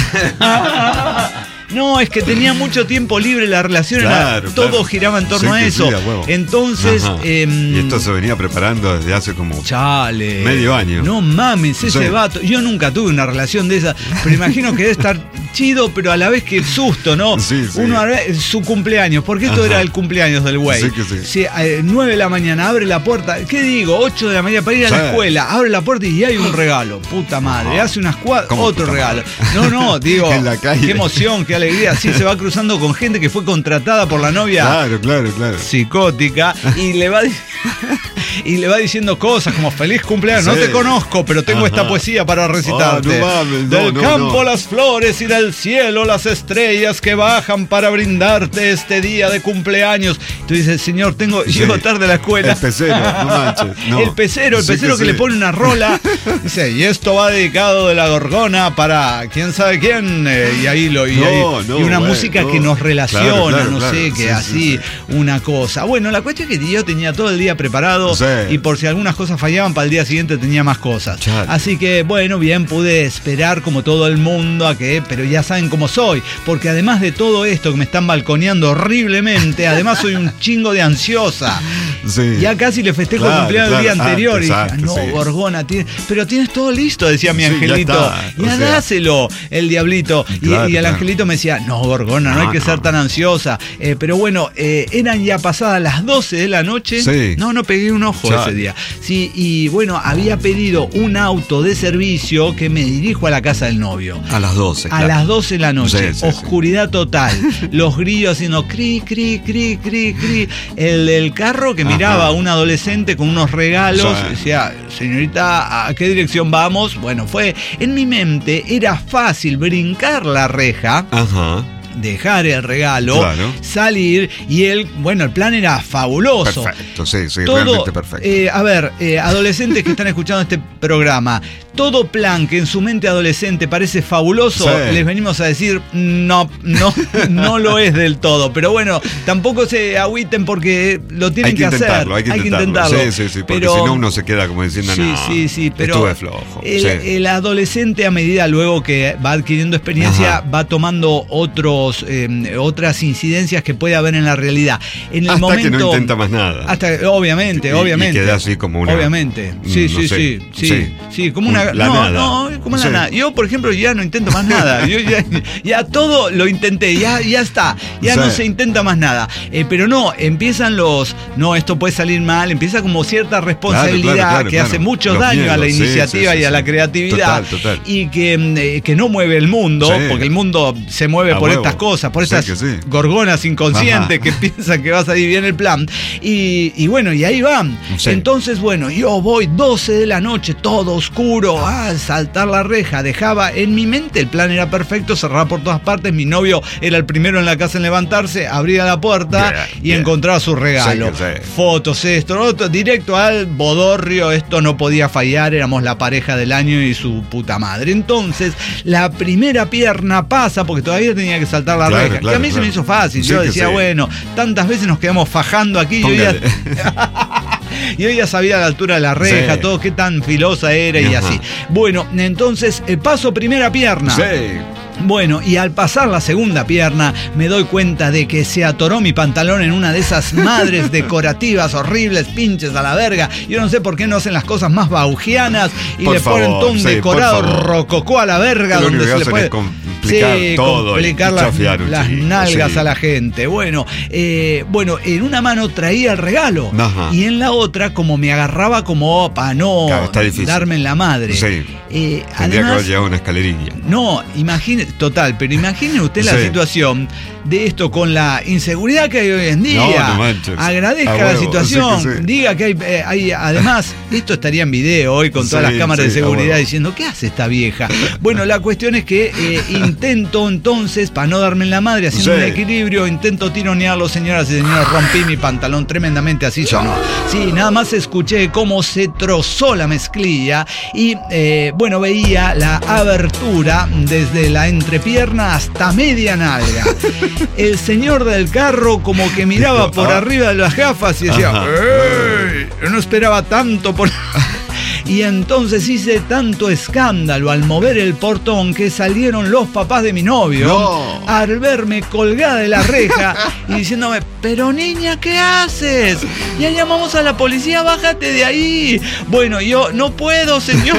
No, es que tenía mucho tiempo libre la relación, era- Claro, todo claro. giraba en torno Sí a que eso. sí, a huevo. Entonces, Ajá. em, Y esto se venía preparando desde hace como... chale. Medio año. No mames, ese Sí. vato. Yo nunca tuve una relación de esa, pero imagino que debe estar chido, pero a la vez que susto, ¿no? Sí, sí. Uno, su cumpleaños, porque esto Ajá. era el cumpleaños del güey. Sí, que sí. Sí, eh, nueve de la mañana, abre la puerta, ¿qué digo? ocho de la mañana para ir a la Sí. escuela, abre la puerta y hay un regalo, puta madre, Ajá. hace unas cuadras, ¿Cómo otro puta regalo. madre? No, no, digo, En la calle. qué emoción, qué alegría, sí, se va cruzando con gente que fue contratada por la novia Claro, claro, claro. psicótica y le va y le va diciendo cosas como feliz cumpleaños, Sí. no te conozco, pero tengo Ajá. esta poesía para recitarte. Ah, no mames, no, del no, campo no. las flores y del cielo las estrellas que bajan para brindarte este día de cumpleaños. Tú dices, señor, tengo Sí. llego tarde a la escuela. El pecero, no manches. No. El pecero, el Sí pecero que, sí. le pone una rola. Dice, y esto va dedicado de la Gorgona para quién sabe quién. Eh, y ahí lo y, No, ahí- no, y una bueno, música no. que nos relaciona, Claro, claro, no claro. sé, que Sí, así, sí, una cosa. Bueno, la cuestión es que yo tenía todo el día preparado Sí. y por si algunas cosas fallaban, para el día siguiente tenía más cosas. Chale. Así que, bueno, bien, pude esperar como todo el mundo a que, pero ya saben cómo soy, porque además de todo esto que me están balconeando horriblemente, además soy un chingo de ansiosa. Sí. Ya casi le festejo Claro, el cumpleaños claro, el día anterior. antes, y dije, antes, no, sí. Gorgona, tiene- pero tienes todo listo, decía mi Sí, ya angelito. está, Ya, o sea. dáselo, el diablito. Y, Claro, y el claro. angelito me decía, no, Gorgona, no, No, hay que no. ser tan ansiosa. Eh, pero bueno, eh, eran ya pasadas las doce de la noche. Sí. No, no pegué un ojo Chale. ese día. Sí, y bueno, había pedido un auto de servicio que me dirijo a la casa del novio. A las doce. A claro. las doce de la noche, Sí, sí, oscuridad total, los grillos haciendo cri, cri, cri, cri, cri. El del carro que miraba Ajá. a un adolescente con unos regalos, Sí. decía, señorita, ¿a qué dirección vamos? Bueno, fue, en mi mente era fácil brincar la reja, Ajá. dejar el regalo, Claro. salir y él, bueno, el plan era fabuloso. Perfecto, sí, sí, Todo, realmente perfecto. eh, a ver, eh, adolescentes que están escuchando este programa, todo plan que en su mente adolescente parece fabuloso, Sí. les venimos a decir, no, no, no lo es del todo. Pero bueno, tampoco se agüiten porque lo tienen hay que, que, intentarlo, hacer. hay que intentarlo. Sí, sí, sí, porque Pero- si no uno se queda como diciendo, Sí, no, sí, sí, pero estuve flojo. El, Sí. el adolescente, a medida luego que va adquiriendo experiencia, Ajá. va tomando otros eh, otras incidencias que puede haber en la realidad. En el Hasta momento, que no intenta más nada. Hasta obviamente, Y- y obviamente. queda así como una- Obviamente. Sí, no sí, sé, sí, sí, sí. sí, como Un- una la no, nada. no, como la Sí. nada. Yo, por ejemplo, ya no intento más nada. Yo ya, ya todo lo intenté, ya, ya está. Ya Sí. no se intenta más nada. Eh, pero no, empiezan los, no, esto puede salir mal, empieza como cierta responsabilidad Claro, claro, que claro. hace mucho Los daño a la miedos, sí, iniciativa sí, sí, y a sí. la creatividad. Total, total. Y que, eh, que no mueve el mundo, Sí. porque el mundo se mueve A por huevo. estas cosas, por Sí, estas que sí. gorgonas inconscientes Ajá. que piensan que va a salir bien el plan. Y, y bueno, y ahí van. Sí. Entonces, bueno, yo voy doce de la noche, todo oscuro, a saltar la reja. Dejaba en mi mente, el plan era perfecto, cerraba por todas partes. Mi novio era el primero en la casa en levantarse, abría la puerta Bien, y bien. encontraba su regalo. Sí, que sí. Fotos, esto, lo otro, directo al bodorrio. Esto no podía fallar, éramos la pareja del año y su puta madre. Entonces, la primera pierna pasa, porque todavía tenía que saltar la Claro, reja. claro, que a mí se claro. me hizo fácil. Sí, Yo que decía, sí. bueno, tantas veces nos quedamos fajando aquí. Yo ya, Póngale. yo ya sabía la altura de la reja, Sí. todo qué tan filosa era y Ajá. así. Bueno, entonces eh, paso primera pierna. Sí. Bueno, y al pasar la segunda pierna me doy cuenta de que se atoró mi pantalón en una de esas madres decorativas horribles, pinches a la verga. Yo no sé por qué no hacen las cosas más baugianas y Por le ponen favor, todo un sí, decorado por favor. rococó a la verga Lo único donde que se le hacen puede es complicar sí, todo y- complicar y las, chafiar un las chico, nalgas sí. a la gente. Bueno, eh, bueno, en una mano traía el regalo Ajá. y en la otra como me agarraba como para no Claro, está difícil. darme en la madre. Sí. Eh, Tendría que además, haber llegado una escalerilla. no, imagine, total, pero imagine usted la Sí. situación de esto con la inseguridad que hay hoy en día. No, no manches. Agradezca A la huevo, situación, sí que sí. diga que hay, eh, hay- además, esto estaría en video hoy con todas Sí, las cámaras sí, de a seguridad huevo. diciendo, ¿qué hace esta vieja? Bueno, la cuestión es que eh, intento entonces, para no darme en la madre, haciendo Sí. un equilibrio, intento tironearlo, señoras y señores, rompí mi pantalón tremendamente así sonó. Sí, nada más escuché cómo se trozó la mezclilla y eh, bueno, veía la abertura desde la entrepierna hasta media nalga. El señor del carro como que miraba por Ah. arriba de las gafas y decía, Ajá. ¡ey! No esperaba tanto por... Y entonces hice tanto escándalo al mover el portón que salieron los papás de mi novio No. al verme colgada de la reja y diciéndome, pero niña, ¿qué haces? Ya llamamos a la policía, bájate de ahí. Bueno, yo no puedo, señor.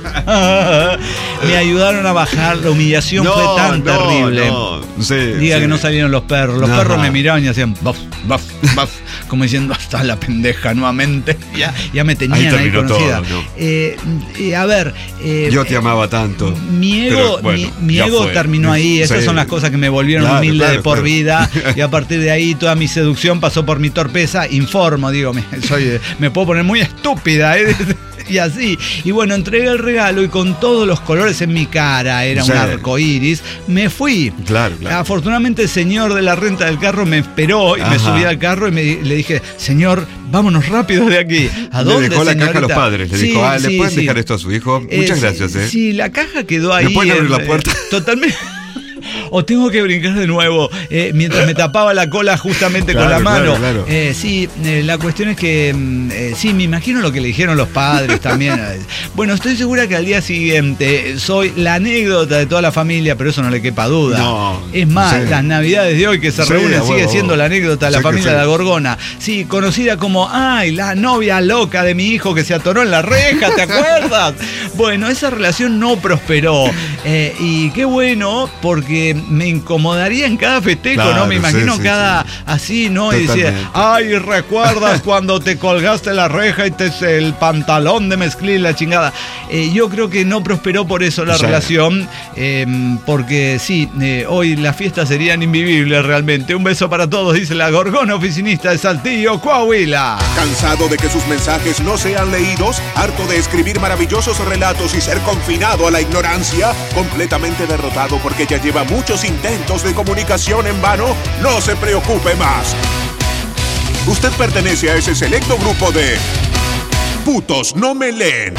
Me ayudaron a bajar, la humillación No, fue tan no, terrible. no. Sí, Diga sí. que no salieron los perros. Los Ajá. perros me miraban y hacían baf, baf, baf, como diciendo, hasta la pendeja nuevamente. Ya, ya me tenían Ahí ahí, terminó conocida. todo, ¿no? Eh, eh, a ver. eh, Yo te amaba tanto. Mi ego, Pero, bueno, mi, mi ya ego fue. terminó ahí. Esas Sí. son las cosas que me volvieron Claro, humilde claro, de por claro. vida. Y a partir de ahí toda mi seducción pasó por mi torpeza. Informo, digo, me, soy, me puedo poner muy estúpida, ¿eh? Y así. Y bueno, entregué el regalo y con todos los colores en mi cara, era Sí. un arco iris, me fui. Claro, claro. Afortunadamente el señor de la renta del carro me esperó y Ajá. me subí al carro y me, le dije, señor, vámonos rápido de aquí. ¿A Le dónde, dejó la caja a los señorita? padres. Le Sí, dijo, ah, ¿le sí, pueden sí. dejar esto a su hijo? Eh, Muchas sí, gracias, ¿eh? Sí, la caja quedó ahí. ¿Me pueden abrir en- la puerta? Totalmente. O tengo que brincar de nuevo, eh, mientras me tapaba la cola justamente Claro, con la mano. claro, claro. Eh, sí, eh, la cuestión es que, mm, eh, sí, me imagino lo que le dijeron los padres también. Bueno, estoy segura que al día siguiente soy la anécdota de toda la familia, pero eso no le quepa duda. No, es más, sí. las navidades de hoy que se Sí, reúnen a sigue huevo, siendo a huevo. la anécdota de la Sí que familia sí. de la Gorgona. Sí, conocida como, ay, la novia loca de mi hijo que se atoró en la reja, ¿te acuerdas? Bueno, esa relación no prosperó. Eh, y qué bueno, porque me incomodaría en cada festejo, Claro, ¿no? Me imagino sí, sí, cada sí. así, ¿no? Y decía, Totalmente. ay, ¿recuerdas cuando te colgaste la reja y te el pantalón de mezclilla y la chingada? Eh, yo creo que no prosperó por eso la Sí. relación, eh, porque sí, eh, hoy las fiestas serían invivibles realmente. Un beso para todos, dice la Gorgona oficinista de Saltillo, Coahuila. ¿Cansado de que sus mensajes no sean leídos? ¿Harto de escribir maravillosos relatos y ser confinado a la ignorancia? ¿Completamente derrotado porque ya lleva muchos intentos de comunicación en vano? No se preocupe más. Usted pertenece a ese selecto grupo de putos no me leen.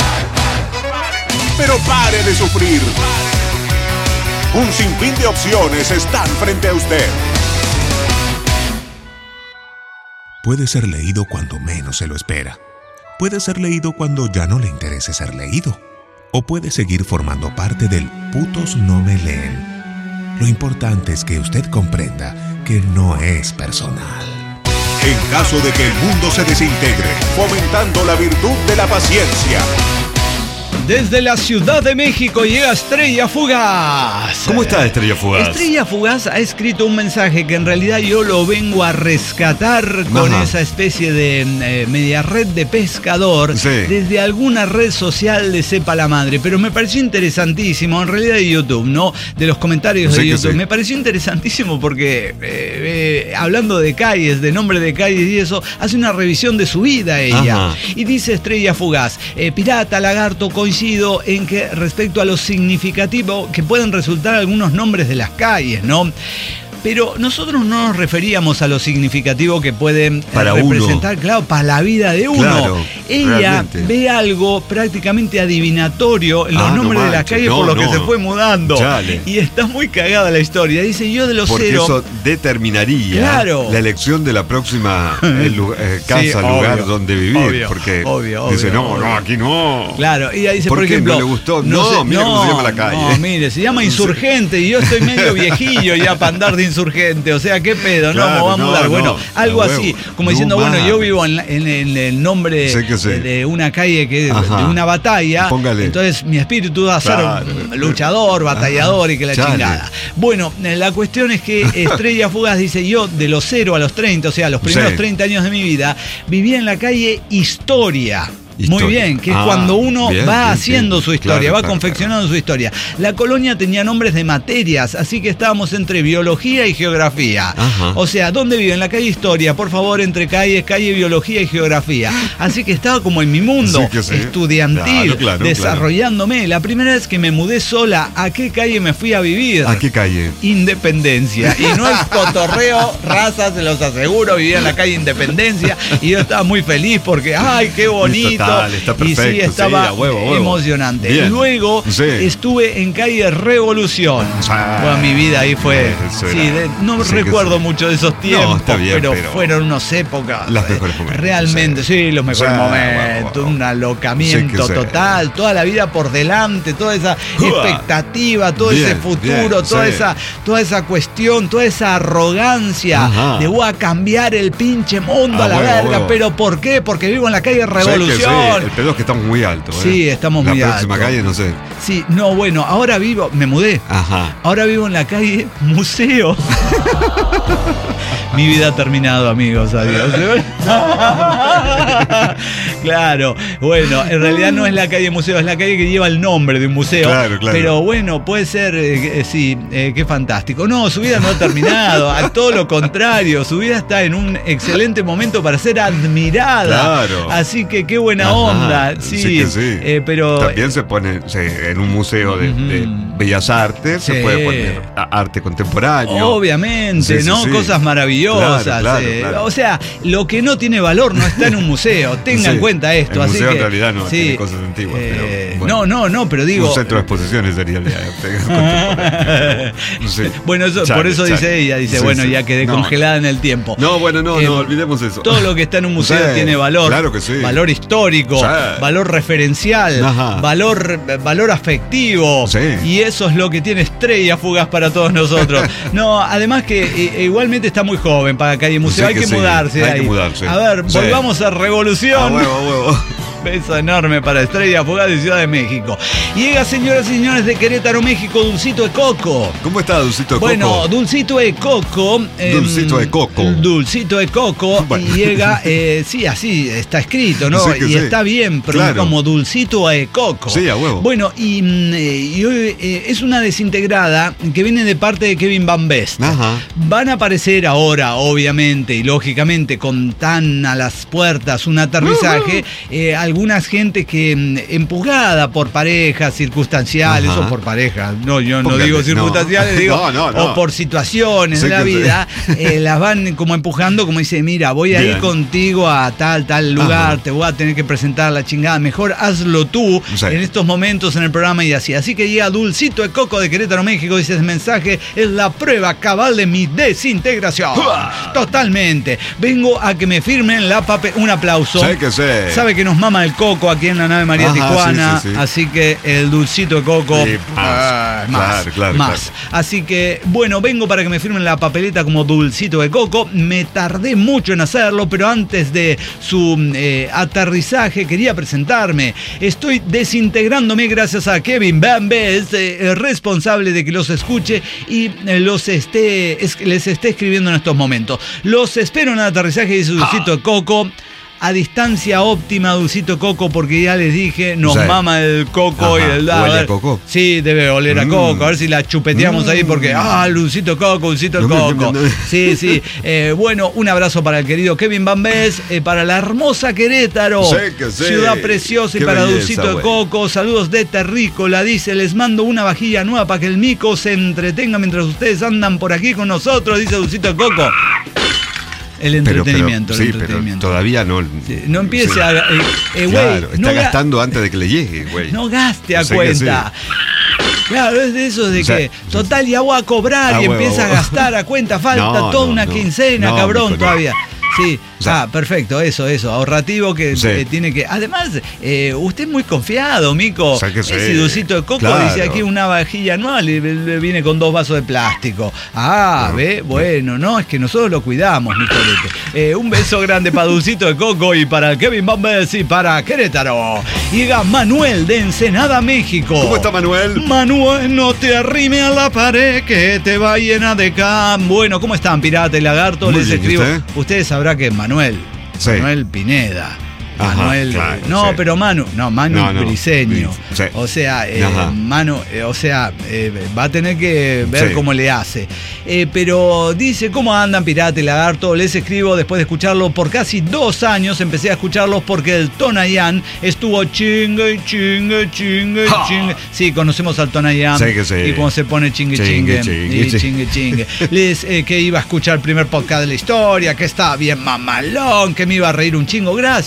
Pero pare de sufrir. Un sinfín de opciones están frente a usted. Puede ser leído cuando menos se lo espera. Puede ser leído cuando ya no le interese ser leído. O puede seguir formando parte del putos no me leen. Lo importante es que usted comprenda que no es personal. En caso de que el mundo se desintegre, fomentando la virtud de la paciencia. Desde la Ciudad de México llega Estrella Fugaz. ¿Cómo está Estrella Fugaz? Estrella Fugaz ha escrito un mensaje que en realidad yo lo vengo a rescatar con Ajá. esa especie de eh, media red de pescador Sí. desde alguna red social de sepa la madre, pero me pareció interesantísimo, en realidad de YouTube, ¿no? De los comentarios Sí de que YouTube. sí. Me pareció interesantísimo porque eh, eh, hablando de calles, de nombre de calles y eso, hace una revisión de su vida ella. Ajá. Y dice Estrella Fugaz, eh, pirata, lagarto, coincido en que respecto a lo significativo que pueden resultar algunos nombres de las calles, ¿no? Pero nosotros no nos referíamos a lo significativo que pueden eh, Para representar, claro, para la vida de uno. Claro, Ella realmente. ve algo prácticamente adivinatorio en los Ah, no nombres de las manches, calles no, por los no. que se fue mudando. Chale. Y está muy cagada la historia. Dice, yo de los Porque cero... eso determinaría Claro. la elección de la próxima eh, lu- eh, casa, Sí, lugar obvio, donde vivir. obvio, porque obvio, dice, obvio, no, obvio. no, aquí no. Claro, y ella dice, ¿Por por, qué? ejemplo... ¿No le gustó? No, mira cómo se llama la calle. No, mire, se llama Insurgente y yo estoy medio viejillo ya para andar de Insurgente. O sea, ¿qué pedo? No, Claro, me voy a no, mudar. no, Bueno, algo a así, huevo. como No diciendo, bueno, mames. yo vivo en, la- en- en el nombre Sé que sé. de, de una calle, que Ajá. de una batalla. Póngale. Entonces mi espíritu va a ser Claro. un luchador, batallador y que la Chale. chingada. Bueno, eh, la cuestión es que Estrella Fugaz dice, yo de los cero a los treinta, o sea, los primeros Sí. treinta años de mi vida, vivía en la calle Historia. Muy Historia. bien, que es Ah, cuando uno bien, va bien, haciendo bien. su historia, Claro, va claro, confeccionando su historia. La colonia tenía nombres de materias, así que estábamos entre biología y geografía. Ajá. O sea, ¿dónde vive? En la calle Historia, por favor, entre calles, calle biología y geografía. Así que estaba como en mi mundo Sí que sí. estudiantil, Claro, claro, desarrollándome. La primera vez que me mudé sola, ¿a qué calle me fui a vivir? ¿A qué calle? Independencia. Y no es cotorreo, raza, se los aseguro, vivía en la calle Independencia y yo estaba muy feliz porque, ay, qué bonito, Dale, está perfecto, y sí, estaba sí, a huevo, huevo. emocionante. Bien. Luego Sí. estuve en calle Revolución. Ah, Bueno, mi vida ahí fue. eso era- Sí, de- no sí que recuerdo sí. mucho de esos tiempos, No, está bien, pero, pero fueron unas épocas. las eh, mejores momentos, Realmente, sí. sí, los mejores Sí, momentos. bueno, Un alocamiento sí que sí. total, toda la vida por delante, toda esa expectativa, todo Bien, ese futuro, bien, toda sí. esa, toda esa cuestión, toda esa arrogancia Ajá. de voy a cambiar el pinche mundo Ah, a la huevo, verga. huevo. ¿Pero por qué? Porque vivo en la calle ¿Sabes que Revolución. sí? El pedo es que estamos muy altos. ¿eh? Sí, estamos la muy La próxima altos. calle, no sé. Sí, no, bueno, ahora vivo, me mudé. Ajá. Ahora vivo en la calle Museo. Mi vida ha terminado, amigos, adiós. Claro, bueno, en realidad no es la calle Museo, es la calle que lleva el nombre de un museo. Claro, claro. Pero bueno, puede ser, eh, sí, eh, qué fantástico. No, su vida no ha terminado, a todo lo contrario, su vida está en un excelente momento para ser admirada. Claro. Así que qué buena Ajá, onda, sí. sí que sí. eh, pero También se pone se- en un museo de, Ujú. de bellas artes, Sí. se puede poner a- arte contemporáneo. Obviamente, Sí, sí, ¿no? sí. Cosas maravillosas. Claro, claro, eh, claro. O sea, lo que no tiene valor no está en un museo. Tengan Sí, en cuenta esto. el así museo que, en realidad no sí, tiene cosas antiguas, eh, pero bueno. No, no, no, pero digo. Un centro de exposiciones sería el de arte contemporáneo. Sí. Bueno, eso, Chale, por eso chale. dice ella, dice, Sí, bueno, sí. ya quedé No. congelada en el tiempo. No, bueno, no, Eh, no, olvidemos eso. Todo lo que está en un museo Sí, tiene valor. claro que sí. Valor histórico, Sí. valor referencial, Ajá. valor, valor afectivo. Sí. Y eso es lo que tiene Estrella Fugaz para todos nosotros. No, además que eh, igualmente está muy joven para calle museo. Sí hay que que, sí, mudarse. de hay que ahí. mudarse. A ver, Sí. volvamos a Revolución. A huevo, a huevo. Beso enorme para Estrella Fugaz de Ciudad de México. Llega, señoras y señores, de Querétaro, México, Dulcito de Coco. ¿Cómo está, Dulcito de Coco? Bueno, Dulcito de Coco. em, Dulcito de Coco. Dulcito de Coco. Bueno. Y llega, eh, sí, así está escrito, ¿no? Sí que y sí. está bien, pero Claro. como Dulcito de Coco. Sí, a huevo. Bueno, y, mm, eh, y hoy, eh, es una desintegrada que viene de parte de Kevin Van Best. Ajá. Van a aparecer ahora, obviamente, y lógicamente, con tan a las puertas un aterrizaje, eh, algunas gente que mm, empujada por parejas circunstanciales Ajá. o por parejas, no, yo no Póngale, digo no. circunstanciales, digo, No, no, no. o por situaciones Sí de la que sí. vida, eh, las van como empujando, como dice, mira, voy a ir Bien. contigo a tal, tal lugar, Ajá. te voy a tener que presentar la chingada, mejor hazlo tú Sí. en estos momentos en el programa y así. Así que llega Dulcito de Coco de Querétaro, México, dice ese mensaje, es la prueba cabal de mi desintegración. Totalmente. Vengo a que me firmen la papel, un aplauso. Sí que sí. Sabe que nos mama el coco aquí en la nave María Ajá, Tijuana, sí, sí, sí. así que el Dulcito de Coco, Sí, más. ah, más, Claro, claro, más. claro. Así que, bueno, vengo para que me firmen la papeleta como Dulcito de Coco. Me tardé mucho en hacerlo, pero antes de su eh, aterrizaje quería presentarme. Estoy desintegrándome gracias a Kevin Van Best, eh, responsable de que los escuche y eh, los esté, es- les esté escribiendo en estos momentos. Los espero en el aterrizaje, dice Dulcito de Coco. A distancia óptima, Dulcito Coco, porque ya les dije, nos Sí. mama el coco Ajá. y el ¿Huele a ver, coco? Sí, debe oler a Mm. coco. A ver si la chupeteamos ahí, porque, ah, Dulcito Coco, Dulcito No me- Coco. no me- Sí, sí. Eh, bueno, un abrazo para el querido Kevin Van Best, eh, para la hermosa Querétaro, Sí, que sí. ciudad preciosa, y Qué para belleza, Dulcito de güey. Coco, saludos de Terrícola. Dice, les mando una vajilla nueva para que el mico se entretenga mientras ustedes andan por aquí con nosotros, dice Dulcito de Coco. El Pero, pero, entretenimiento, el sí, pero entretenimiento. todavía no. Sí, no empiece Sí. a... eh, eh, güey, Claro, está no ga- gastando antes de que le llegue, güey. no gaste a Sé que cuenta. Claro, es de eso de O sea, que, total, ya voy a cobrar Ah, y huevo, empieza a huevo. gastar a cuenta, falta No, toda no, una no. quincena, No, cabrón, mijo, no. todavía. Sí, O sea, ah, perfecto, eso, eso, ahorrativo que Sí. eh, tiene que... Además, eh, usted es muy confiado, Mico. O sea que sí. Ese Dulcito de Coco Claro. dice aquí una vajilla anual y le- le viene con dos vasos de plástico. Ah, No, ve, no. bueno, no, es que nosotros lo cuidamos, mi colete. Eh, un beso grande para Dulcito de Coco y para Kevin Van Best y para Querétaro. Llega Manuel de Ensenada, México. ¿Cómo está Manuel? Manuel, no te arrime a la pared que te va llena de cam. Bueno, ¿cómo están, Pirata y Lagarto? Muy Les bien, ¿y escribo. usted? Ustedes sabrán que es Manuel. Sí. Manuel Pineda. Ajá, Manuel. claro, no, sí. pero Manu. No, Manu No, no, Briseño. sí. O sea, eh, Ajá. Manu, eh, o sea, eh, va a tener que ver Sí. cómo le hace. Eh, pero dice, ¿cómo andan, Pirata y Lagarto? Les escribo después de escucharlo por casi dos años. Empecé a escucharlos porque el Tonayán estuvo chingue, chingue, chingue, ¡Ja! chingue. Sí, conocemos al Tonayán. Sí que sí. Y cómo se pone chingue, Chingue, chingue. chingue, y sí. chingue, chingue. Les, eh, que iba a escuchar el primer podcast de la historia, que estaba bien mamalón, que me iba a reír un chingo. Gracias, el Tonayán.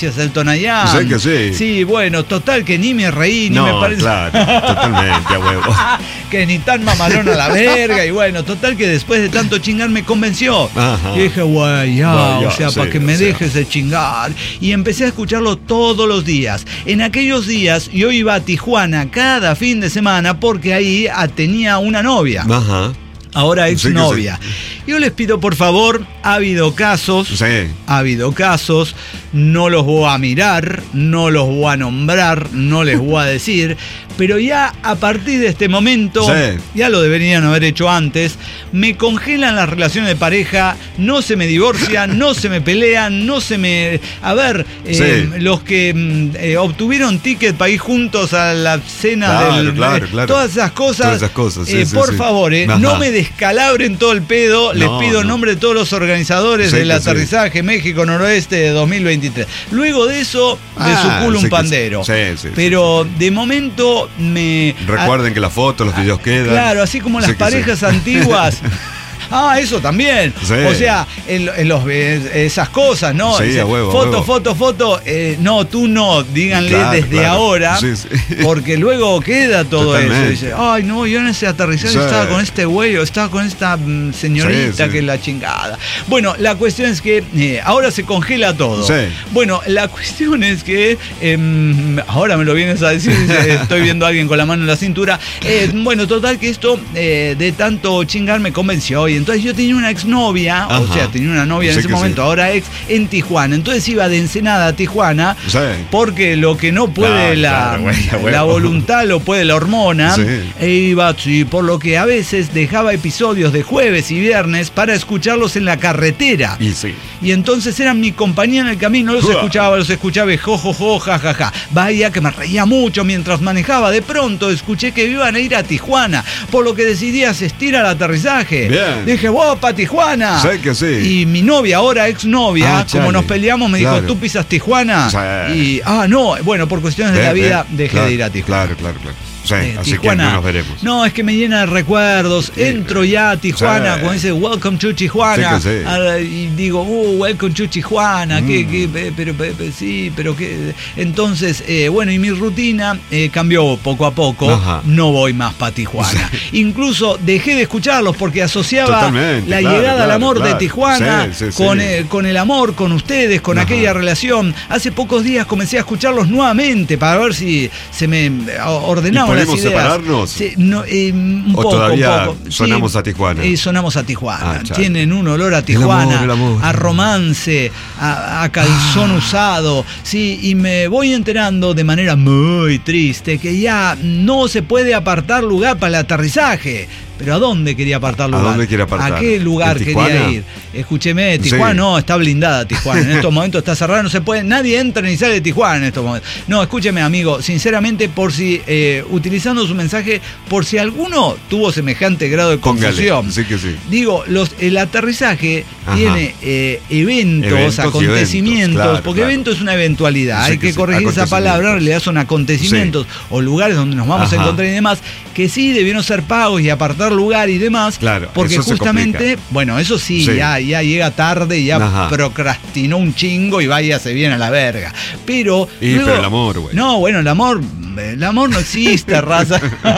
Hilton allá. Sé que sí. Sí, bueno, total que ni me reí, ni no, me parece. Claro, totalmente, a huevo. Que ni tan mamalón a la verga. Y bueno, total que después de tanto chingar me convenció. Ajá. Y dije, güey, ya, Bueno, ya, o sea, sí, para que me o sea. dejes de chingar. Y empecé a escucharlo todos los días. En aquellos días yo iba a Tijuana cada fin de semana porque ahí ah, tenía una novia. Ajá. Ahora exnovia. Sí, sí. Yo les pido por favor, ha habido casos, Sí. ha habido casos, no los voy a mirar, no los voy a nombrar, no les voy a decir, pero ya a partir de este momento, Sí. ya lo deberían haber hecho antes, me congelan las relaciones de pareja, no se me divorcian, no se me pelean, no se me... A ver, eh, Sí. los que mm, eh, obtuvieron ticket para ir juntos a la cena Claro, del... claro, eh, claro. Todas esas cosas, Todas esas cosas, sí, eh, sí, por sí. favor, eh, Ajá. no me descalabren todo el pedo, les No, pido en no. nombre de todos los organizadores Sí, del que sí. aterrizaje México Noroeste de dos mil veintitrés. Luego de eso, de Ah, su culo sí un que pandero. sí. Sí, sí, Pero de momento me... Recuerden que las fotos, los videos quedan. Claro, así como las Sí que parejas sí. antiguas. Ah, eso también. Sí. O sea, en, en los, eh, esas cosas, ¿no? Sí, Dice, a huevo, a foto, huevo. foto, foto. Eh, no, tú no. Díganle Claro, desde claro. ahora. Sí, sí. Porque luego queda todo eso. Totalmente. Dice, ay, no, yo en ese aterrizaje Sí. estaba con este güey, o estaba con esta mm, señorita Sí, sí. que es la chingada. Bueno, la cuestión es que eh, ahora se congela todo. Sí. Bueno, la cuestión es que eh, ahora me lo vienes a decir, dice, estoy viendo a alguien con la mano en la cintura. Eh, bueno, total que esto eh, de tanto chingar me convenció. Y entonces yo tenía una exnovia, Ajá. o sea, tenía una novia en Sí ese que momento, sí. ahora ex, en Tijuana. Entonces iba de Ensenada a Tijuana, Sí. porque lo que no puede Claro, la, claro, güey, a huevo. la voluntad lo puede la hormona. Sí. E iba, sí, por lo que a veces dejaba episodios de jueves y viernes para escucharlos en la carretera. Y sí. Y entonces eran mi compañía en el camino, los Uah. escuchaba, los escuchaba y jo, jo, jo, ja, ja, ja. Vaya que me reía mucho mientras manejaba. De pronto escuché que iban a ir a Tijuana, por lo que decidí asistir al aterrizaje. Bien. Dije, vos, pa' Tijuana. Sé que sí. Y mi novia, ahora exnovia, Ah, como chale. nos peleamos, me Claro. dijo, ¿tú pisas Tijuana? Sí. Y, ah, no, bueno, por cuestiones de Ve, la ve. vida dejé Claro, de ir a Tijuana. Claro, claro, claro. Sí, Eh, así Tijuana. que no nos veremos. No, es que me llena de recuerdos. Sí. Entro ya a Tijuana, Sí. cuando dice Welcome to Tijuana. Sí que sí. Ah, y digo, uh, Welcome to Tijuana. Mm. ¿Qué, qué, pe- pero, pe- pe- sí, pero qué. Entonces, eh, bueno, y mi rutina eh, cambió poco a poco. Ajá. No voy más para Tijuana. Incluso dejé de escucharlos porque asociaba Totalmente, la claro, llegada al claro, amor de claro. Tijuana Sí, sí, con, sí. eh, con el amor, con ustedes, con Ajá. aquella relación. Hace pocos días comencé a escucharlos nuevamente para ver si se me eh, ordenaban ¿Y las podemos ideas. separarnos? Sí, no, eh, un ¿O poco, todavía un poco. sonamos Sí, a Tijuana? eh, sonamos a Tijuana. Ah, chale. Tienen un olor a Tijuana, amor, el amor. a romance, a, a calzón usado. Sí, y me voy enterando de manera muy triste que ya no se puede apartar lugar para el aterrizaje. Pero ¿a dónde quería apartar ¿A lugar? dónde quiere apartar? ¿A qué lugar ¿En quería Tijuana? ir? Escúcheme, Tijuana Sí. no, está blindada Tijuana. En estos momentos está cerrada, no se puede, nadie entra ni sale de Tijuana en estos momentos. No, escúcheme, amigo, sinceramente, por si, eh, utilizando su mensaje, por si alguno tuvo semejante grado de Póngale. confusión. Sí que sí. Digo, los, el aterrizaje Ajá. tiene eh, eventos, Eventos y acontecimientos, eventos, claro, porque claro. evento es una eventualidad, Sí hay que que sí, corregir esa palabra, en realidad son acontecimientos o lugares donde nos vamos Ajá. a encontrar y demás, que sí debieron ser pagos y apartar lugar y demás, Claro, porque eso se justamente, complica. bueno, eso sí, Sí. Ya, ya llega tarde y ya Ajá. procrastinó un chingo y vaya, se viene a la verga. Pero, Y, luego- pero el amor, güey. no, bueno, el amor, el amor no existe, raza.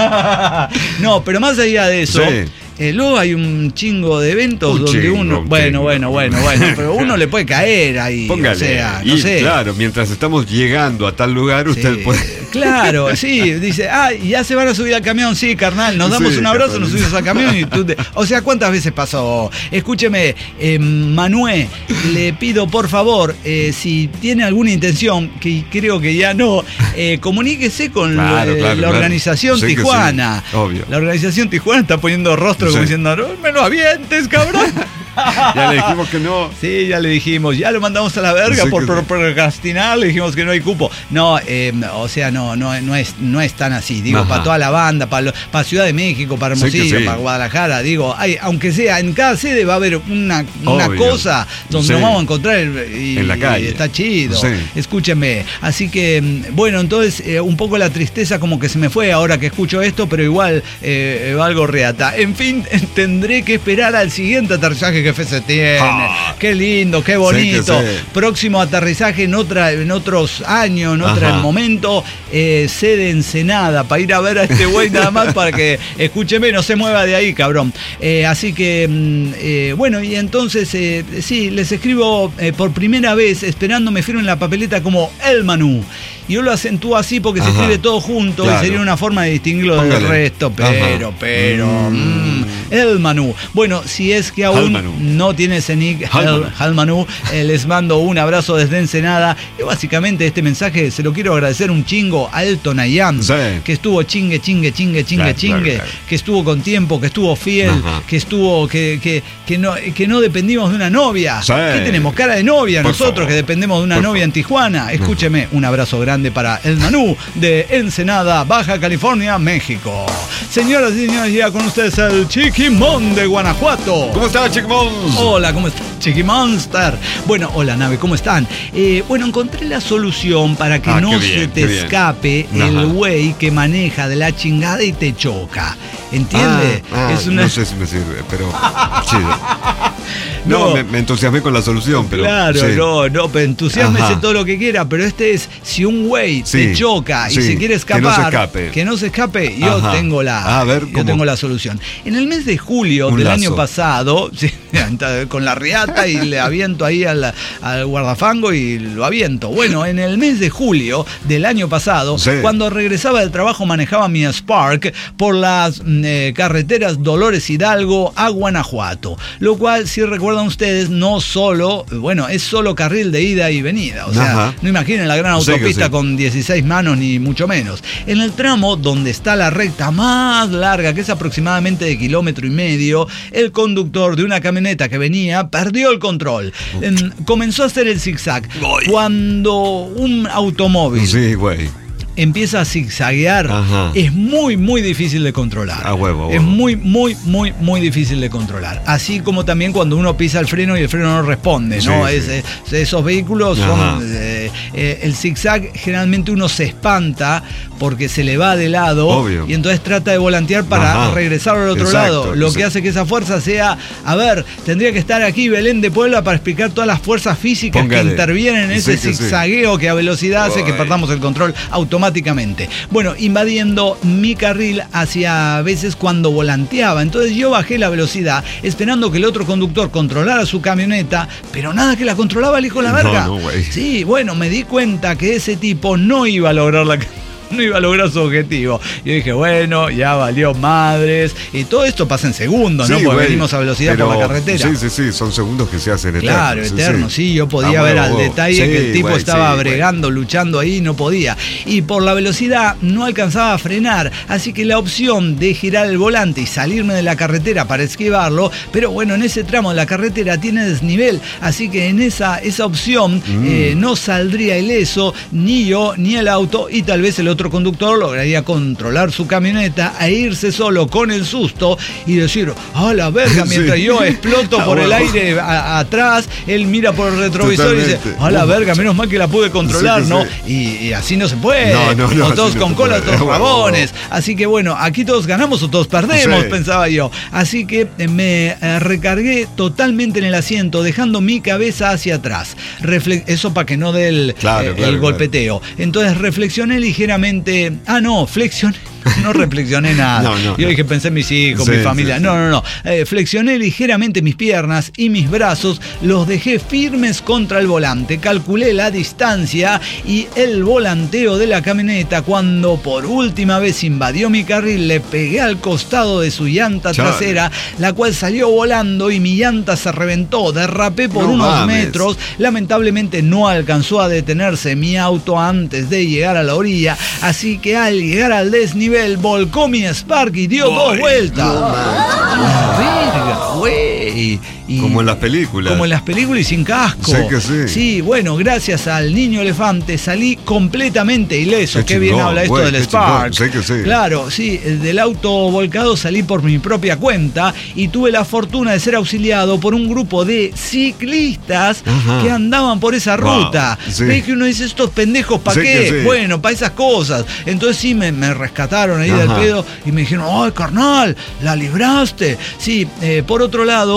No, pero más allá de eso, Sí. eh, luego hay un chingo de eventos Un donde chingo, uno, un bueno, chingo. bueno, bueno, bueno, pero uno le puede caer ahí, Póngale. o sea, no y sé. claro, mientras estamos llegando a tal lugar, usted Sí, puede. Claro, sí, dice, ah, ya se van a subir al camión, sí, carnal, nos damos Sí, un abrazo, carnal. nos subimos al camión y tú te- o sea, ¿cuántas veces pasó? Escúcheme, eh, Manué, le pido por favor, eh, si tiene alguna intención, que creo que ya no, eh, comuníquese con Claro, eh, claro, la claro. organización Sí que sí, Tijuana. obvio. La organización Tijuana está poniendo rostro como Sí. diciendo, no me lo avientes, cabrón. Ya le dijimos que no. Sí, ya le dijimos, ya lo mandamos a la verga Sí por que por sí. procrastinar, le dijimos que no hay cupo. No, eh, o sea, no, no, no es, no es tan así. Digo, Ajá. para toda la banda, para para Ciudad de México, para Sí que Hermosillo, sí. para Guadalajara, digo, hay, aunque sea, en cada sede va a haber una, una Obvio. cosa donde Sí. nos vamos a encontrar y, En la calle. y está chido. Sí. Escúchenme. Así que, mm, bueno, entonces eh, un poco la tristeza como que se me fue ahora que escucho esto, pero igual eh, valgo reata. En fin, tendré que esperar al siguiente aterrizaje qué fe se tiene. Ah. Qué lindo, qué bonito. Sí, sí. Próximo aterrizaje en otra, en otros años, en otro Ajá. momento, eh, sede Ensenada, para ir a ver a este güey nada más para que, escúcheme, no se mueva de ahí, cabrón. Eh, así que, mm, eh, bueno, y entonces, eh, sí, les escribo eh, por primera vez, esperando me firmen la papeleta como El Manu. Y yo lo acentúo así porque se Ajá. escribe todo junto, Claro. y sería una forma de distinguirlo del Póngale. resto, pero, Ajá. pero, Mm. mm, El Manu. Bueno, si es que aún Manu. no tiene ese nick, Manu. El Manu, eh, les mando un abrazo desde Ensenada. Y básicamente este mensaje se lo quiero agradecer un chingo a Elton Ayán, Sí. que estuvo chingue, chingue, chingue, chingue, Claro, chingue, claro, claro. que estuvo con tiempo, que estuvo fiel, Ajá. que estuvo, que, que, que, no, que no dependimos de una novia. Sí. ¿Qué tenemos? Cara de novia Por nosotros, favor. que dependemos de una Por novia favor. en Tijuana. Escúcheme, un abrazo grande para el Manu de Ensenada, Baja California, México. Señoras y señores, ya con ustedes el Chiquimón de Guanajuato. ¿Cómo está, Chiquimons? Hola, ¿cómo están? Chiqui Monster. Bueno, hola, nave, ¿cómo están? Eh, bueno, encontré la solución para que Ah, no qué se bien, te qué bien. escape Ajá. el güey que maneja de la chingada y te choca. ¿Entiende? Ah, ah, es una... No sé si me sirve, pero chido. No, No. me, me entusiasmé con la solución, pero. Claro, sí. no, no, pero entusiasmese Ajá. todo lo que quiera, pero este es, si un güey Sí, te choca y sí, se quiere que no se escapar, escape. que no se escape, yo Ajá. tengo la, A ver, yo ¿cómo? tengo la solución. En el mes de julio Un del lazo. año pasado, sí, con la riata y le aviento ahí al, al guardafango y lo aviento. Bueno, en el mes de julio del año pasado, Sí. cuando regresaba del trabajo manejaba mi Spark por las mm, eh, carreteras Dolores Hidalgo a Guanajuato, lo cual, si recuerdan ustedes, no solo, bueno, es solo carril de ida y venida, o sea, Ajá. no imaginen la gran Sí que autopista sí. con dieciséis manos ni mucho menos. En el tramo donde está la recta más larga, que es aproximadamente de kilómetro y medio, el conductor de una camioneta que venía perdió el control. En- comenzó a hacer el zigzag. Voy. Cuando un automóvil Sí, güey. empieza a zigzaguear, Ajá. es muy, muy difícil de controlar. A huevo, a Es huevo. muy, muy, muy, muy difícil de controlar. Así como también cuando uno pisa el freno y el freno no responde, ¿no? Sí, Es- sí. es- esos vehículos Ajá. son... eh, eh, el zigzag, generalmente uno se espanta porque se le va de lado. Obvio. Y entonces trata de volantear para Ajá. regresar al otro Exacto, lado. Lo que exacto. hace que esa fuerza sea... A ver, tendría que estar aquí Belén de Puebla para explicar todas las fuerzas físicas Póngale. que intervienen en Sí, ese que sí. zigzagueo que a velocidad hace que Ay. perdamos el control automáticamente. Bueno, invadiendo mi carril hacia a veces cuando volanteaba. Entonces yo bajé la velocidad esperando que el otro conductor controlara su camioneta, pero nada que la controlaba el hijo de la No, verga. no, güey. Sí, bueno, me di cuenta que ese tipo no iba a lograr la no iba a lograr su objetivo. Yo dije, bueno, ya valió madres. Y todo esto pasa en segundos, ¿no? Sí, Porque güey, venimos a velocidad pero- por la carretera. Sí, sí, sí, son segundos que se hacen eternos. Claro, eterno, sí, yo podía A ver huevo, al huevo. detalle Sí, que el tipo güey, estaba sí, güey. bregando, luchando ahí, no podía. Y por la velocidad no alcanzaba a frenar, así que la opción de girar el volante y salirme de la carretera para esquivarlo, pero bueno, en ese tramo de la carretera tiene desnivel, así que en esa, esa opción Mm. eh, no saldría ileso ni yo ni el auto, y tal vez el otro conductor lograría controlar su camioneta e irse solo con el susto y decir, a la verga, mientras Sí. yo exploto Ah, por el bueno. aire a- atrás, él mira por el retrovisor y dice, Totalmente. a la verga, menos mal que la pude controlar, Sí, ¿no? sí. Y, y así no se puede. No, no, no, o todos así no con se cola, puede. todos Bueno. rabones. Así que bueno, aquí todos ganamos o todos perdemos, Sí. pensaba yo. Así que eh, me eh, recargué totalmente en el asiento, dejando mi cabeza hacia atrás. Refle- Eso para que no dé el, Claro, eh, claro, el golpeteo. Entonces reflexioné ligeramente. Ah, no, flexioné. No reflexioné nada. No, no, Yo no. dije, pensé en mis hijos, Sí, mi familia. sí, sí. No, no, no. Eh, flexioné ligeramente mis piernas y mis brazos, los dejé firmes contra el volante. Calculé la distancia y el volanteo de la camioneta. Cuando por última vez invadió mi carril, le pegué al costado de su llanta Chale. trasera, la cual salió volando y mi llanta se reventó. Derrapé por No unos mames. metros. Lamentablemente no alcanzó a detenerse mi auto antes de llegar a la orilla, así que al llegar al desnivel volcó mi Spark y dio dos Ay, vueltas. no ¡Ah, verga, güey! Y- Como en las películas. Como en las películas y sin casco. Sé que sí. Sí, bueno, gracias al niño elefante salí completamente ileso. Qué Qué bien chingón, habla esto güey, del qué Spark. chingón, sé que sí. Claro, sí, del auto volcado salí por mi propia cuenta y tuve la fortuna de ser auxiliado por un grupo de ciclistas Ajá. que andaban por esa Wow, ruta. sí. ¿Ves que uno dice, estos pendejos, ¿para Sé qué? que sí. Bueno, para esas cosas. Entonces sí, me, me rescataron ahí del Ajá. pedo y me dijeron, ¡ay, carnal! ¡La libraste! Sí, eh, por otro lado,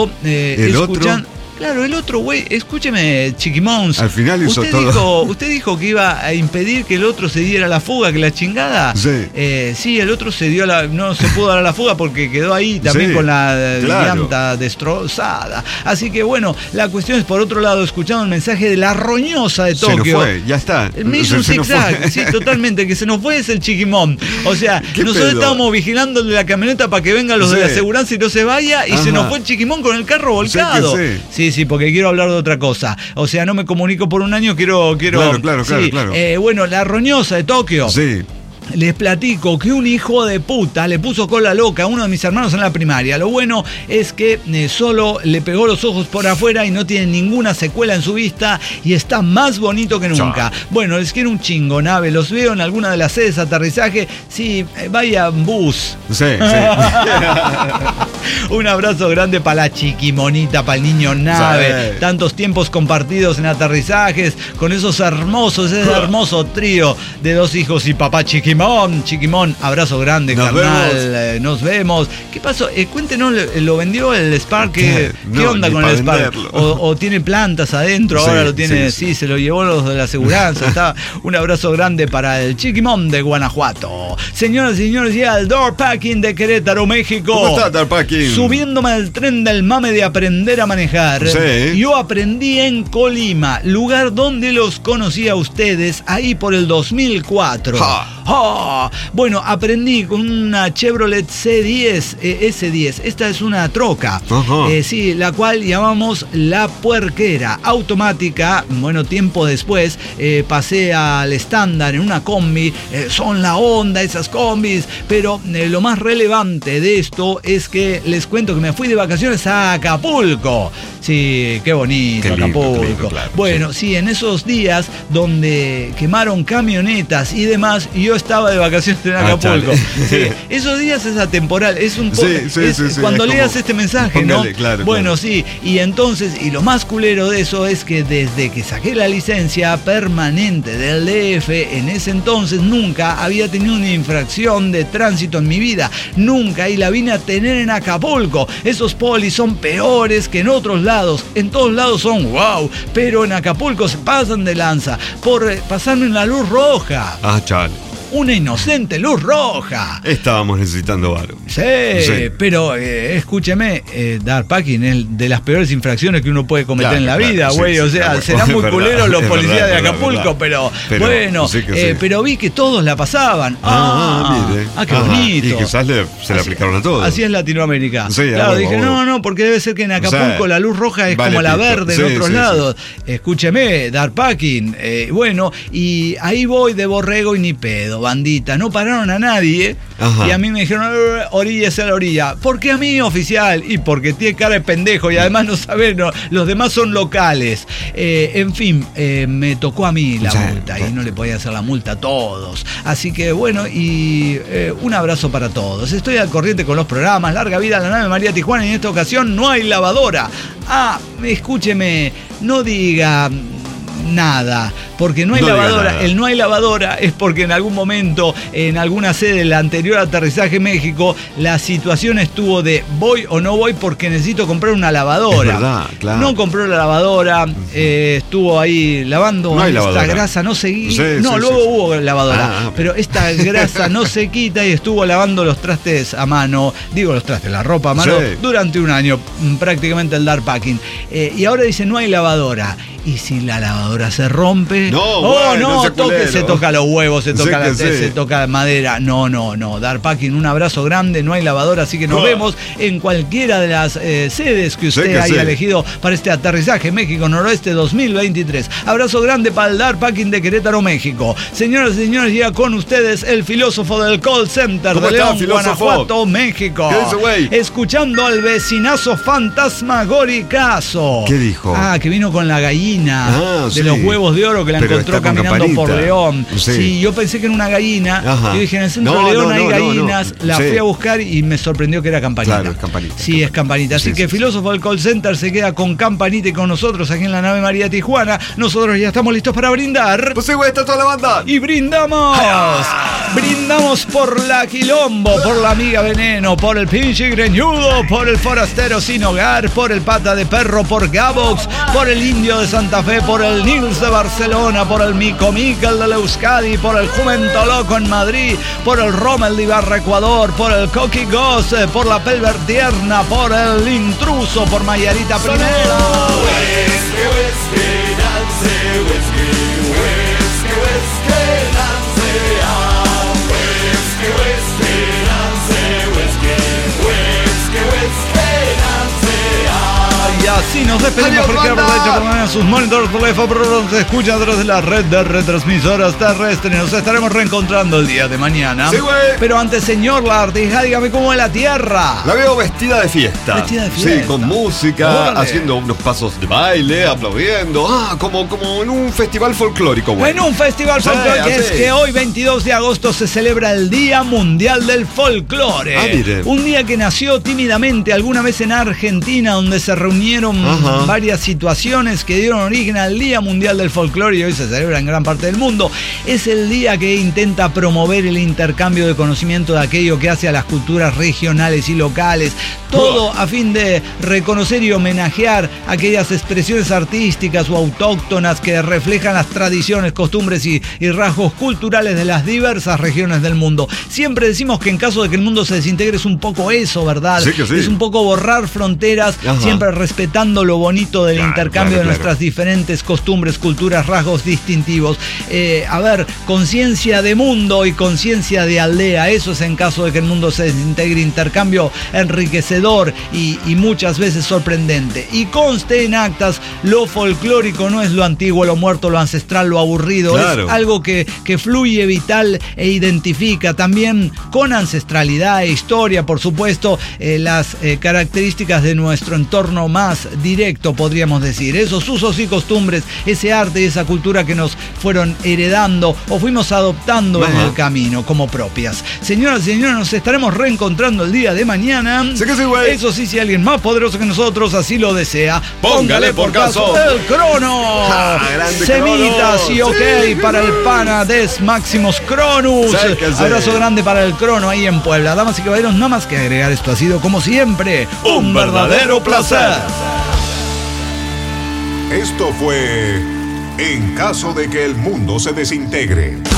otro, eh, ¿El escuchan... otro? Claro, el otro güey, escúcheme, Chiquimons. Al final hizo usted todo. Dijo, usted dijo que iba a impedir que el otro se diera la fuga, que la chingada. Sí. Eh, sí, el otro se dio a la, no se pudo dar a la fuga porque quedó ahí también Sí, con la eh, claro. llanta destrozada. Así que bueno, la cuestión es, por otro lado, escuchando el mensaje de la roñosa de Se nos Tokio. fue, ya está. Me hizo un Se nos zigzag, fue. sí, totalmente. El que se nos fue es el Chiquimón. O sea, ¿Qué nosotros pedo? estábamos vigilando la camioneta para que vengan los de Sí. la aseguranza y no se vaya, y Ajá. se nos fue el Chiquimón con el carro volcado. Sí que sí. Sí, sí, porque quiero hablar de otra cosa. O sea, no me comunico por un año, quiero... quiero Claro, claro, claro, sí. claro. Eh, bueno, la roñosa de Tokio. Sí. Les platico que un hijo de puta le puso cola loca a uno de mis hermanos en la primaria. Lo bueno es que eh, solo le pegó los ojos por afuera y no tiene ninguna secuela en su vista y está más bonito que nunca. Chao. Bueno, les quiero un chingo, nave. Los veo en alguna de las sedes de aterrizaje. Sí, eh, vaya bus. Sí, sí. Un abrazo grande para la chiquimonita, para el niño nave. Sí. Tantos tiempos compartidos en aterrizajes con esos hermosos, ese hermoso trío de dos hijos y papá Chiquimón. Chiquimón, abrazo grande, Nos carnal. vemos. Eh, nos vemos. ¿Qué pasó? Eh, cuéntenos, ¿lo, lo vendió el Spark? ¿Qué, No, ¿qué onda ni con pa' el Spark? venderlo. O, o tiene plantas adentro, Sí, ahora lo tiene, sí, sí, sí. se lo llevó los de la aseguranza. Está un abrazo grande para el Chiquimón de Guanajuato. Señoras y señores, llega el Door Packing de Querétaro, México. ¿Cómo está, Darpacking? Subiéndome al tren del mame de aprender a manejar. Sí. Yo aprendí en Colima, lugar donde los conocí a ustedes, ahí por el dos mil cuatro. Ja. ¡Ah! Bueno, aprendí con una Chevrolet C diez, eh, S diez. Esta es una troca, Ajá. eh, sí, la cual llamamos la puerquera, automática. Bueno, tiempo después eh, pasé al estándar en una combi. Eh, son la onda esas combis, pero eh, lo más relevante de esto es que les cuento que me fui de vacaciones a Acapulco. Sí, qué bonito, Qué lindo, Acapulco. qué lindo, claro, bueno, sí. en esos días donde quemaron camionetas y demás, y yo estaba de vacaciones en Ah, Acapulco. chale. Sí, esos días es atemporal, es un poco. Sí, sí, es sí, sí, cuando es leas como- este mensaje, póngale, ¿no? claro, bueno, claro. sí, y entonces, y lo más culero de eso es que desde que saqué la licencia permanente del D F, en ese entonces nunca había tenido una infracción de tránsito en mi vida. Nunca, y la vine a tener en Acapulco. Esos polis son peores que en otros lados. En todos lados son wow, pero en Acapulco se pasan de lanza por eh, pasarme en la luz roja. Ah, chale. Una inocente luz roja. Estábamos necesitando varo. Sí, Sí. pero eh, escúcheme, eh, dar packing es de las peores infracciones que uno puede cometer Claro, en la claro, vida, sí, güey. sí, o sea, claro, serán es muy verdad, culeros los es policías verdad, de es verdad, Acapulco, verdad. pero, Pero bueno, sí que eh, sí. pero vi que todos la pasaban. Ah, Ah, mire. ah, qué Ajá. bonito. Y quizás le- se le Así- aplicaron a todos. Así es Latinoamérica. Sí, a claro, huevo, dije, a huevo. no, no, porque debe ser que en Acapulco O sea, la luz roja es vale como la pito. verde en Sí, otros sí, lados. Escúcheme, dar packing. Eh, bueno, y ahí voy de borrego y ni pedo, bandita. No pararon a nadie. Ajá. Y a mí me dijeron, "Eh, oríllese a la orilla". ¿Por qué a mí, oficial? Y porque tiene cara de pendejo y además no saben, no, los demás son locales. Eh, en fin, eh, me tocó a mí la Sí, multa sí. y no le podía hacer la multa a todos. Así que bueno, y eh, un abrazo para todos. Estoy al corriente con los programas. Larga vida a la nave María Tijuana y en esta ocasión no hay lavadora. Ah, escúcheme, no diga nada, porque no hay No diga lavadora. nada. El no hay lavadora es porque en algún momento, en alguna sede del anterior aterrizaje México, la situación estuvo de voy o no voy porque necesito comprar una lavadora. Es verdad, claro. No compró la lavadora, eh, estuvo ahí lavando. No hay esta lavadora. grasa no se quita. Sí, no, sí, luego sí, sí. hubo lavadora, Ah, pero esta grasa no se quita y estuvo lavando los trastes a mano, digo los trastes, la ropa a mano, Sí. durante un año, mm, prácticamente el dar packing. Eh, y ahora dice no hay lavadora. Y si la lavadora se rompe, No, oh, bueno, no, ese toque, culero. se toca los huevos, se Sí toca, la, que sí. se toca madera. No, no, no. Dar packing, un abrazo grande, no hay lavadora, así que nos Oh. vemos en cualquiera de las eh, sedes que Sí usted que haya sí. elegido para este aterrizaje México Noroeste dos mil veintitrés. Abrazo grande para el Dar Packing de Querétaro, México. Señoras y señores, llega con ustedes el filósofo del call center ¿Cómo de está, León, filósofo? Guanajuato, México. ¿Qué dice, güey? Escuchando al vecinazo fantasmagóricazo. ¿Qué dijo? Ah, que vino con la gallina Ah, de sí. los huevos de oro que la pero encontró está con caminando por campanita. León. Sí. Sí, yo pensé que era una gallina. Ajá. Yo dije, en el centro No, de León no, hay no, gallinas. no, no. La Sí. fui a buscar y me sorprendió que era campanita. Claro, es campanita. Sí, es campanita. Así Sí, que sí, Filósofo del Call Center se queda con campanita y con nosotros aquí en la nave María Tijuana. Nosotros ya estamos listos para brindar. Pues sí, güey, está toda la banda. Y brindamos. Brindamos por la Quilombo, por la amiga Veneno, por el pinche greñudo, por el forastero sin hogar, por el pata de perro, por Gabox, por el indio de Santa Fe, por el Nils de Barcelona, por el Mico Miquel de Euskadi, por el Jumento Loco en Madrid, por el Rommel de Ibarra Ecuador, por el Coqui Goss, por la Pelvertierna, por el Intruso, por Mayarita Primero. Y así nos despedimos Adiós, porque banda. aprovecha en sus monitores teléfonos, se escucha a través de la red de retransmisoras terrestres. Nos estaremos reencontrando el día de mañana. Sí, güey. Pero antes, señor Lagartija, dígame cómo es la tierra. La veo vestida de fiesta. Vestida de fiesta. Sí, con música, Órale. haciendo unos pasos de baile, aplaudiendo. Ah, como, como en un festival folclórico, güey. En un festival Sí, folclórico, que es así. que hoy, veintidós de agosto, se celebra el Día Mundial del Folclore. Ah, mire. Un día que nació tímidamente alguna vez en Argentina, donde se reunieron Ajá. varias situaciones que dieron origen al Día Mundial del Folclore y hoy se celebra en gran parte del mundo. Es el día que intenta promover el intercambio de conocimiento de aquello que hace a las culturas regionales y locales, todo a fin de reconocer y homenajear aquellas expresiones artísticas o autóctonas que reflejan las tradiciones, costumbres y, y rasgos culturales de las diversas regiones del mundo. Siempre decimos que en caso de que el mundo se desintegre es un poco eso, ¿verdad? Sí que sí. Es un poco borrar fronteras, Ajá. siempre respetando lo bonito del Claro, intercambio claro, de claro. nuestras diferentes costumbres, culturas, rasgos distintivos. Eh, a ver, conciencia de mundo y conciencia de aldea, eso es en caso de que el mundo se desintegre, intercambio enriquecedor y, y muchas veces sorprendente. Y conste en actas, lo folclórico no es lo antiguo, lo muerto, lo ancestral, lo aburrido, Claro. es algo que, que fluye, vital e identifica también con ancestralidad e historia, por supuesto, eh, las eh, características de nuestro entorno más directo, podríamos decir, esos usos y costumbres, ese arte y esa cultura que nos fueron heredando o fuimos adoptando Ajá. en el camino como propias. Señoras y señores, nos estaremos reencontrando el día de mañana. Sí que sí, güey. Eso sí, si alguien más poderoso que nosotros así lo desea, Póngale por caso. el crono. Ah, grande Semitas Crono. y ok Sí. para el pana Des Maximus Cronus. Sí que sí. Abrazo grande para el crono ahí en Puebla. Damas y caballeros, nada más que agregar, esto ha sido como siempre Un verdadero placer. Esto fue En caso de que el mundo se desintegre.